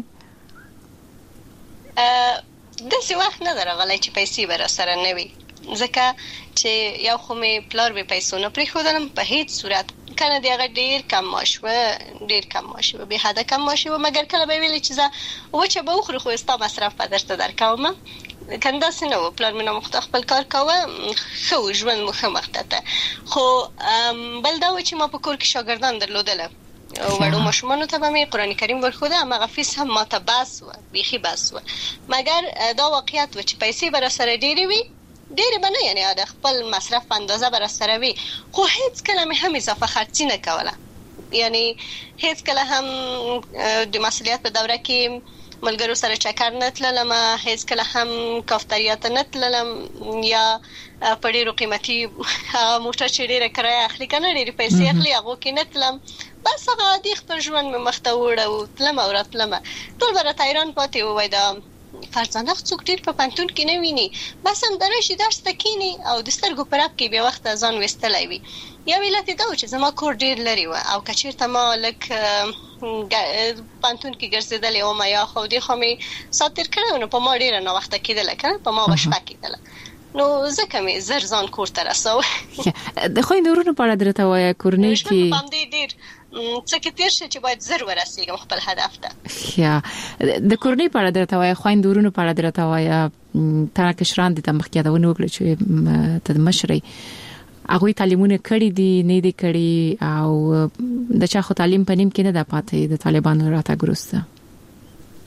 داسې وخت نه درغلی چې پیسې به راسره نه وي ځکه چې یو خو مې پلار به پیسو نه پرېښودلم په هیڅ صورت کنه د هغه ډېر کم معاش و بې حده کم معاش و مګر کله به ویلې چې زه وچه به وخورو خو ستا مصرف به درته درکوم کنه داسې نه و پلار مې نامخته خپل کار کوه ښه و ژوند مو ښه مخته ته خو بل دا و چې ما په کور کې شاګردان درلودله وړو ماشومانو ته به مې قرآن کریم ورښوده هماغه فیس هم ماته بس و بیخي بس و مګر دا واقعیت و چې پیسې به راسره ډېرې وي ډېرې به نه یعنې د خپل مصرف په اندازه به راسره وي خو هیڅ کله مې هم اضافه خرڅي نه کوله یعنی هیڅ کله هم د مسؤلیت په دوره کې ملګرو سره چکر نه تللم هیڅ کله هم کافتریا ته نه تللم یا په ډېرو قیمتي موټر چې ډېره کرایه اخلي که نه ډېرې پیسې اخلي هغو کې نه تلم بس هغه عادي خپل ژوند مې مخته وړه تلم او راتلم ټول به راته حیران پاتې ووایي دا فرزانه څوک ډېر په پوهنتون کې نه ویني بس همداره شي درس ته کښېني او د سترګو په رپ کې بې وخته ځان ویستلی وي یو علت یې دا و چې زما کور ډېر لرې و او که چېرته ما لږ پوهنتون کې ګرځېدلې وم یا خو دې خوا مې ساعت تېر کړی و نو په ما ډېره ناوخته کېدله که نه په ما به شپه کېدله نو ځکه مې زر ځان کور ته رسوه د خویندو ورونو په اړه درته وایه کورنۍ کې ډېر څه کې تېر شي چې باید زر ورسېږم خپل هدف ته د کورنۍ په اړه درته وایه خویندو ورونو په اړه درته وایه تا کشران دي ته مخکې یادونه وکړه چې ته مشرې هغوی تعلیمونه کړي دي نه دي کړي او د چا خو تعلیم په نیم کې نه ده پاتې د طالبانو راتګ وروسته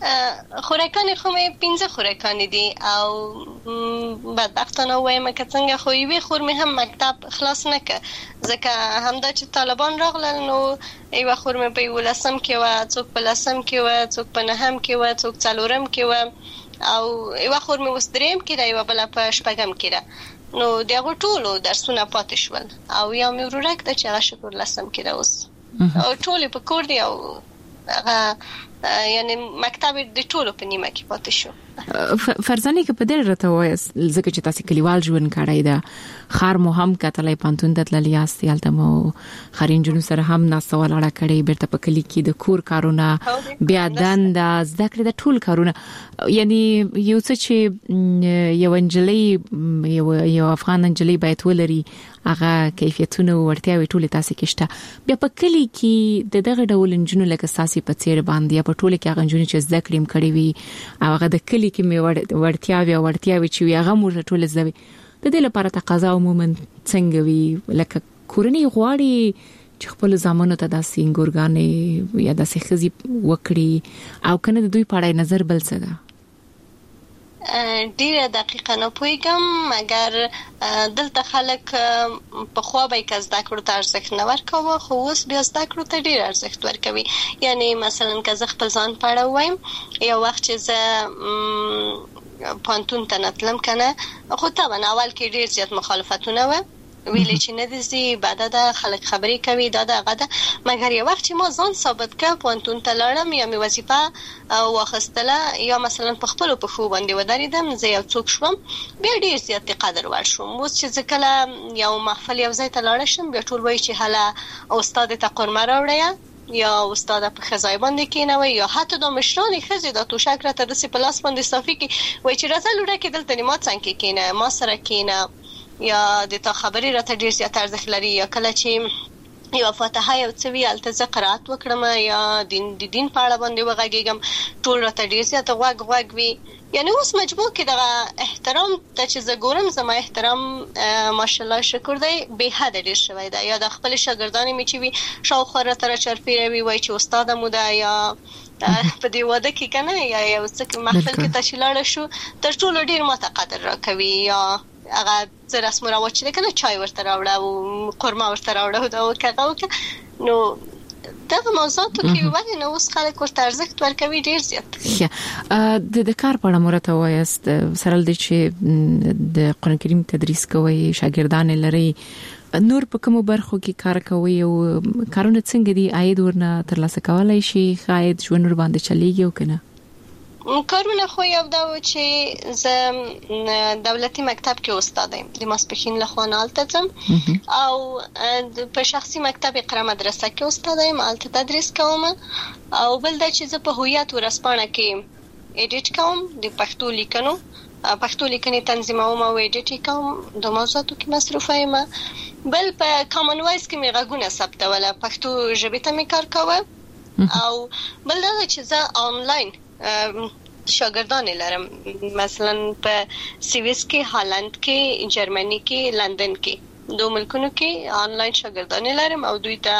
خوراکان خو مې 15 خوراکان دي او بدبختانه وایم که څنګه خو یوې خور مې هم مکتب خلاص نه ک ځکه همدا چې طالبان راغلل نو یو خور مې په 11م کې و، څوک په 10م کې و، څوک په 9م کې و، څوک 4م کې و او یو خور مې اوس 3م کې ده، یو بل په 6م کې ده. نو دغه ټولو درسونه پاتې شول او یو مې ورورک د چې هغه شکر 10م کې ده اوس او ټول په کور دی او هغه یعنی مکتب د ټولو په نیمه کې پاتې شو. فرزانه کې په دې راته وایس ځکه چې تاسو کلیوال ژوند کړی دا خار مو هم کتلې پانتون د تللی است یالته مو خارین جنو سره هم ناسو ولاړه کړی بیرته په کلی کې د کور کارونه بیا دند ذکر د ټول کارونه یعنی یو څه چې یو انجلۍ یو افغان انجلۍ باید ولري هغه کیفیتونه ورتیاوي ټول تاسو کې شته. بیا په کلی کې د دغه ډول انجنونو لکه ساسي په څیر باندې په ټول کې هغه انجنونو چې ذکریم کړی وي هغه د کلی کې مې ورتیاوي چې هغه مور ټول زوي د دې لپاره تقاضا عموما څنګه وي لکه کورنۍ غواړي چې خپل زامنو ته داسې انګورګانې یا داسې خزي وکړي او کنه د دوی په اړه نظر بل څه ده؟ ډیره دقیقه نه پوهیږم مګر دلته خلک په خو به کس د کړو ته ارزښت نه ورکوي خو اوس بیا د کړو ته ډیر ارزښت ورکوي. یعنی مثلا که زه خپل ځان پاړه وایم یو وخت چې زه پانتون ته نتلم کنه خو طبعا اول کې ډیر زیات مخالفتونه و ویلې چې نه دي بعد دا خلک خبرې کوي دا دغه ده مګر یو وخت چې ما ځان ثابت کړ پانتون ته لاړم یا مې وظیفه واخستله یا مثلا په خپل په خو باندې ودرېدم زه یو څوک شوم بیا ډیر زیات قدر ور شوم. اوس چې ځکه یو محفل یو ځای ته لاړ شم بیا ټول وایي چې هله استاد ته قرمه راوړی یا استاد په خزای باندې کینوي یا حتی د مشران خزي د توشک راته د سپلاس باندې صافي کی وای چې راځه لوړه کې دلته ما څنګه کینه ما سره کینه یا د تا خبرې راته ډیر زیات ارزښت لري یا کله چې یو فاتحه یو څه وی الته قرات وکړم یا دین په اړه باندې وغږیږم ټول راته ډیر زیات غوږ وی. یعنی اوس مجبور کې د احترام ته چې زه ګورم زما احترام ماشاءالله شکر دی به حد ډیر شوی دی یا د خپل شاګردانو می چې وی شاوخوا راته چرپیروي وای چې استاد مو ده یا په دې واده کې کنه یا یو څه محفل کې تشلاړ شو تر ټولو ډیر ماته قدر راکوي یا هغه زه رسم راوړ چې کنه چای ورته راوړه او قرمه ورته راوړه دا وکړه نو دغه موضوعاتو کې ولې نو اوس خلک ورته ارزښت ورکوي ډیر زیات. د کار په اړه مرته وایست سره د چې د قرآن کریم تدریس کوي شاګردان لري نور په کومو برخو کې کار کوي او کارونه څنګه دي عاید ورنه ترلاسه کولای شي خاید ژوند ور باندې چلیږي او کنه؟ کارونه خو یو دا و چې زه دولتي مکتب کې استاد یم د ماسپښین له خوا نالته ځم او په شخصي مکتب اقرا مدرسه کې استاد یم الته تدریس کوم او بل دا چې زه په هویت ورسپانه کې اډیټ کوم د پښتو لیکنو پښتو لیکنې تنظیموم او اډیټ کوم د موضوعاتو کې مصروفه یم. بل په کامن وایس کې مې غږونه ثبتول پښتو ژبې ته مې کار کوم او بل دا چې زه آنلاین شاګردان لرم مثلا په سویس کې هالند کې جرمني کې لندن کې دوه ملکونو کې آنلاین شاګردان لرم او دوی ته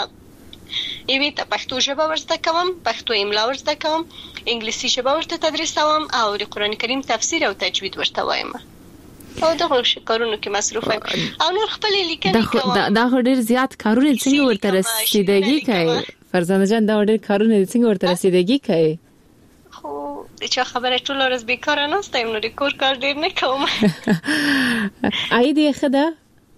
یوه ته پښتو ژبه ورزده کوم پښتو املا ورزده کوم انګلیسي ژبه ورته تدریسوم او د قرآن کریم تفسیر او تجوید ورته وایم او دغه کارونو کې مصروف یم او نور خپل لیکنې کوم. دا ډېر زیات کارونه څنګه ورته رسیدګي کوي فرزانه جان دا ډېر کارونه څنګه ورته رسیدګي کوي؟ خو چې خبره ټول ورځ بیکاره نه ستایم نو د کور کار ډیر نه کوم. عاید یې خدا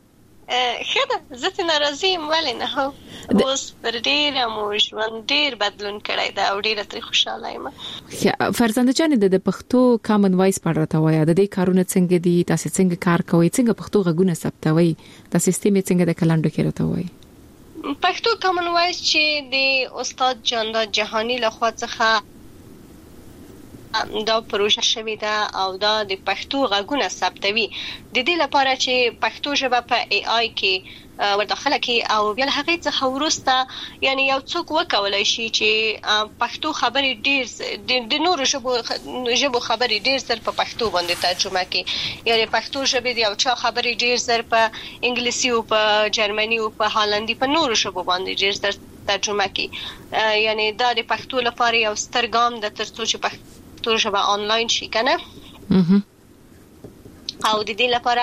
زه ناراضي یم ولې نه هو اوس پر ډیر مو ژوند ډیر بدلون کړی دا او ډیر تر خوشاله یم. فرزانه جان د پښتو کامن وایس په اړه راته وایي د دې کارونه څنګه دي تاسو څنګه کار کوئ څنګه پښتو غږونه ثبتوي د سیستم څنګه د کلندو کې راته وایي؟ پښتو کامن وایس چې د استاد جانداد جهانی لخوا څخه دا پروژه شوې ده او دا د پښتو غږونه ثبتوي د دې لپاره چې پښتو ژبه په ای آی کې ورداخله کی او بیا هغه څخه ورسته یعنی یو څوک وکولای شي چې پښتو خبرې ډیر د نورو ژبو خبرې ډیر زر په پښتو باندې ترجمه کړي یعنی پښتو ژبه دی او چا خبرې ډیر زر په انګلیسي او په جرمني او په هالندي په نورو ژبو باندې ډیر زر ترجمه کی یعنی دا د پښتو لپاره یو ستر ګام د ترڅو چې پښتو ژبه آنلاین شي کنه او د دې لپاره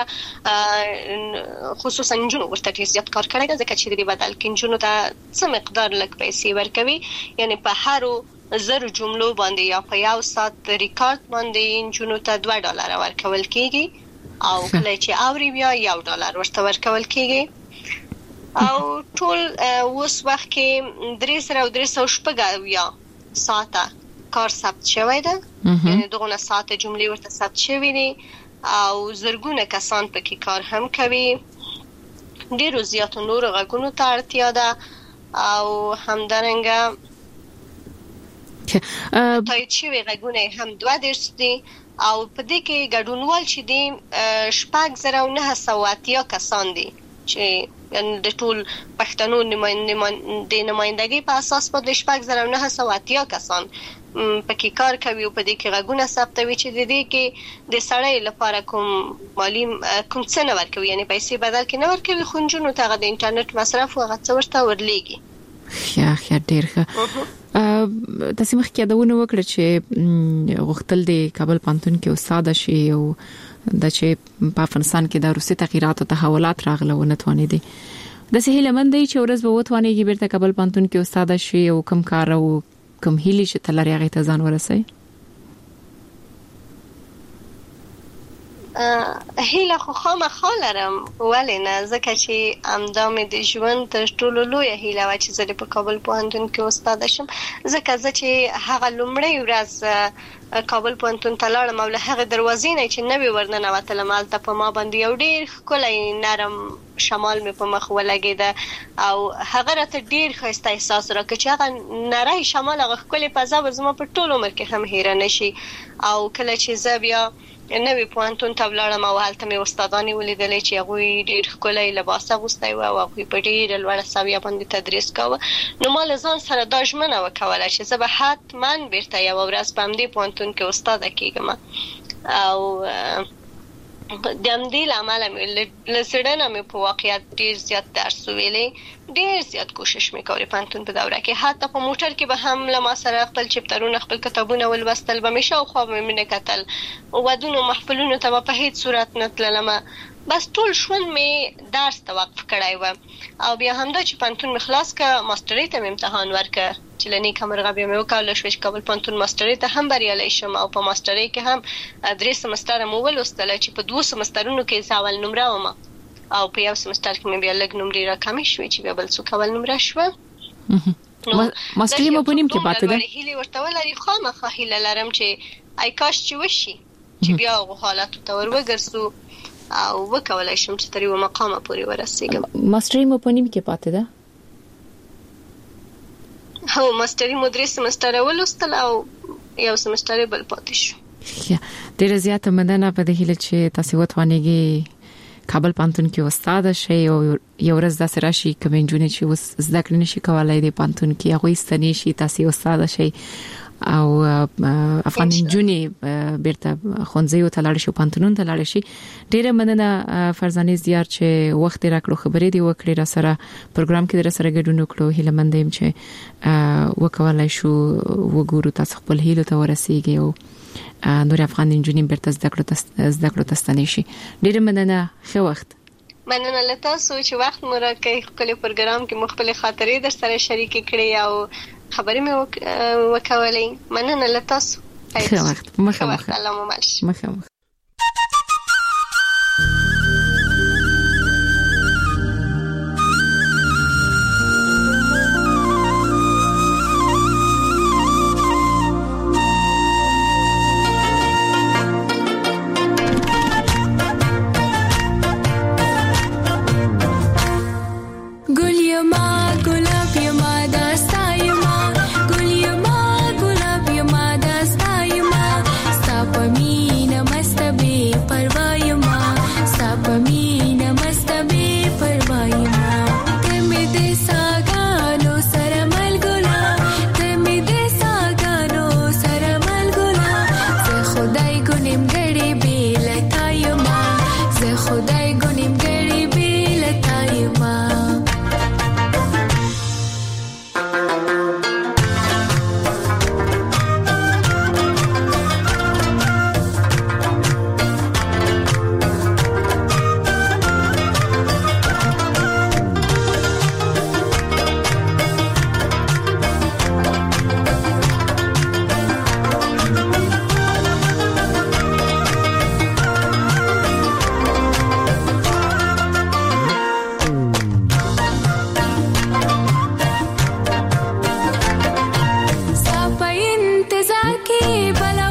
خصوصا جنونو ورته ډیر زیات کار کړی دی ځکه چې د بدل کینجونو ته څه مقدار لږ پیسې ورکوي یعنی په هر 1000 جملو باندې یا په یو ساعت ریکارډ باندې جنونو ته $2 ورکول کیږي او کله چې اوري بیا $1 ورته ورکول کیږي او ټول اوس وخت کې 300 ساعته کار ثبت شوی دی یعنی دغه ساعته جملې ورته ثبت شوی دي او زرګونه کسان پکې کار هم کوي ډیرو زیاتو نور غږونو ته اړتیا ده او همدارنګه تایید شوی غږونه هم 2 دي او په دې کې ګډونوال چې دي 6,980 کسان دي چې د ټول پښتنو نمائندګۍ په اساس باندې 6,980 کسان پکې کار کوي او په دې کې غږونه ثبتوي چې د دې کې د سړی لپاره کوم مالی کوم څه نه ورکوي یعنی پیسې بدل کې نه ورکوي خو جنونو ته د انټرنیټ مصرف او غڅ ورته ورلېږي خیا ډیر ښه تاسو مخکې یادونه وکړه چې غوښتل د کابل پانتون کې استاد شي او د چې په افغانستان کې د روسي تغیرات او تحولات راغله ونتوانې دي د سهیل مندي چې ورځ به وتوانېږي بیرته کابل پانتون کې استاد شي او کوم کار او کوم هیلې چې تلری هغه ته ځان ورسي هیله خو خامخا لرم ولې نه ځکه چې امدامې د ژوند تر ټولو لویه هیله و چې زه په کابل پوهنتون کې استاد شم ځکه زه چې هغه لومړی ورځ کابل پوهنتون ته لاړم او له هغه دروازې نه چې نوې ورننوتلم هلته په ما باندې یو ډېر ښکلی نرم شمال مې په مخ ولګېده او هغه راته ډېر ښایسته احساس راکړ چې هغه نری شمال هغه ښکلې فضا به زما په ټول عمر کې هم هیره نه شي او کله چې زه بیا نوې پوهنتون ته ولاړم او هلته مې استادانې ولیدلې چې هغوی ډېر ښکلی لباس اغوستی و او هغوی په ډېره لوړه سویه باندې تدریس کاوه نو ما له ځان سره دا ژمنه وکوله چې زه به حتما بیرته یوه ورځ په همدې پوهنتون کې استاده کېږم او د همدې له امله مې له زړه نه مې په واقعیت ډېر زیات درس ویلی ډېر زیات کوشش مې کولې پوهنتون په دوره کې حتی په موټر کې به هم له ما سره خپل چپټرونه خپل کتابونه ولوستل به مې شاوخوا به مې نه کتل ودونو محفلونو ته به په هیڅ صورت نه تللمه بس ټول ژوند مې درس ته وقف کړی و او بیا همدا چې پوهنتون مې خلاص کړ ماسټرۍ ته مې امتحان ورکړ چې له نیکه مرغه بیا مې وکولی شوه چې کابل پوهنتون ماسټرۍ ته هم بریالی شم او په ماسټرۍ کې هم 3 سمستره مو ولوستله چې په 2 سمسترونو کې زه اول نمره وم او په یو سمستر کې مې بیا لږ نمرې راکمې شوې چې بیا بل څوک اول نمره شوه ماسټرۍ مو په نیم کې پاتې ده هیلې ورته ولري خامخا هیله لرم چې ای کاش چې وشي چې بیا هغو حالاتو ته ور وګرځو او وکولای شم چې تر یو مقامه پورې ورسېږم ماسټرۍ مو په نیم کې پاتې ده هو ماسټرۍ مو 3 سمستره ولوستل او یو سمستر بل پاتې شو ډېر زیاته مننه په دې هیله چې تاسو وتوانېږئ کابل پانتون کې استاد شئ او یو ورځ داسې راشي کوم انجونې چې اوس زده کړې نشي کولای د پانتون کې هغه ستنې شي تاسو استاد شئ او افغان انجونې بیرته خونځي ته لاړ شي پانتونون ته لاړ شي ډیره مننه فرزانه زیار چې وخت راکړو خبرې دی وکړې را سره پروګرام کې در سره ګډون وکړو هیله مندم چې وکولای شو وګورو تاسو خپل هیله ته ورسیږئ او نور افغان انجونې بیرته زده کړو تستنې شي ډیره مننه ښه وخت مننه له تاسو چې وخت مو راکړی خپل پروګرام کې مختلف خاطرې در سره شریک کړې او خبرې مې وکولې مننه له تاسو ښه وخت مخه الله مو مل شي مخه Namaste. بلا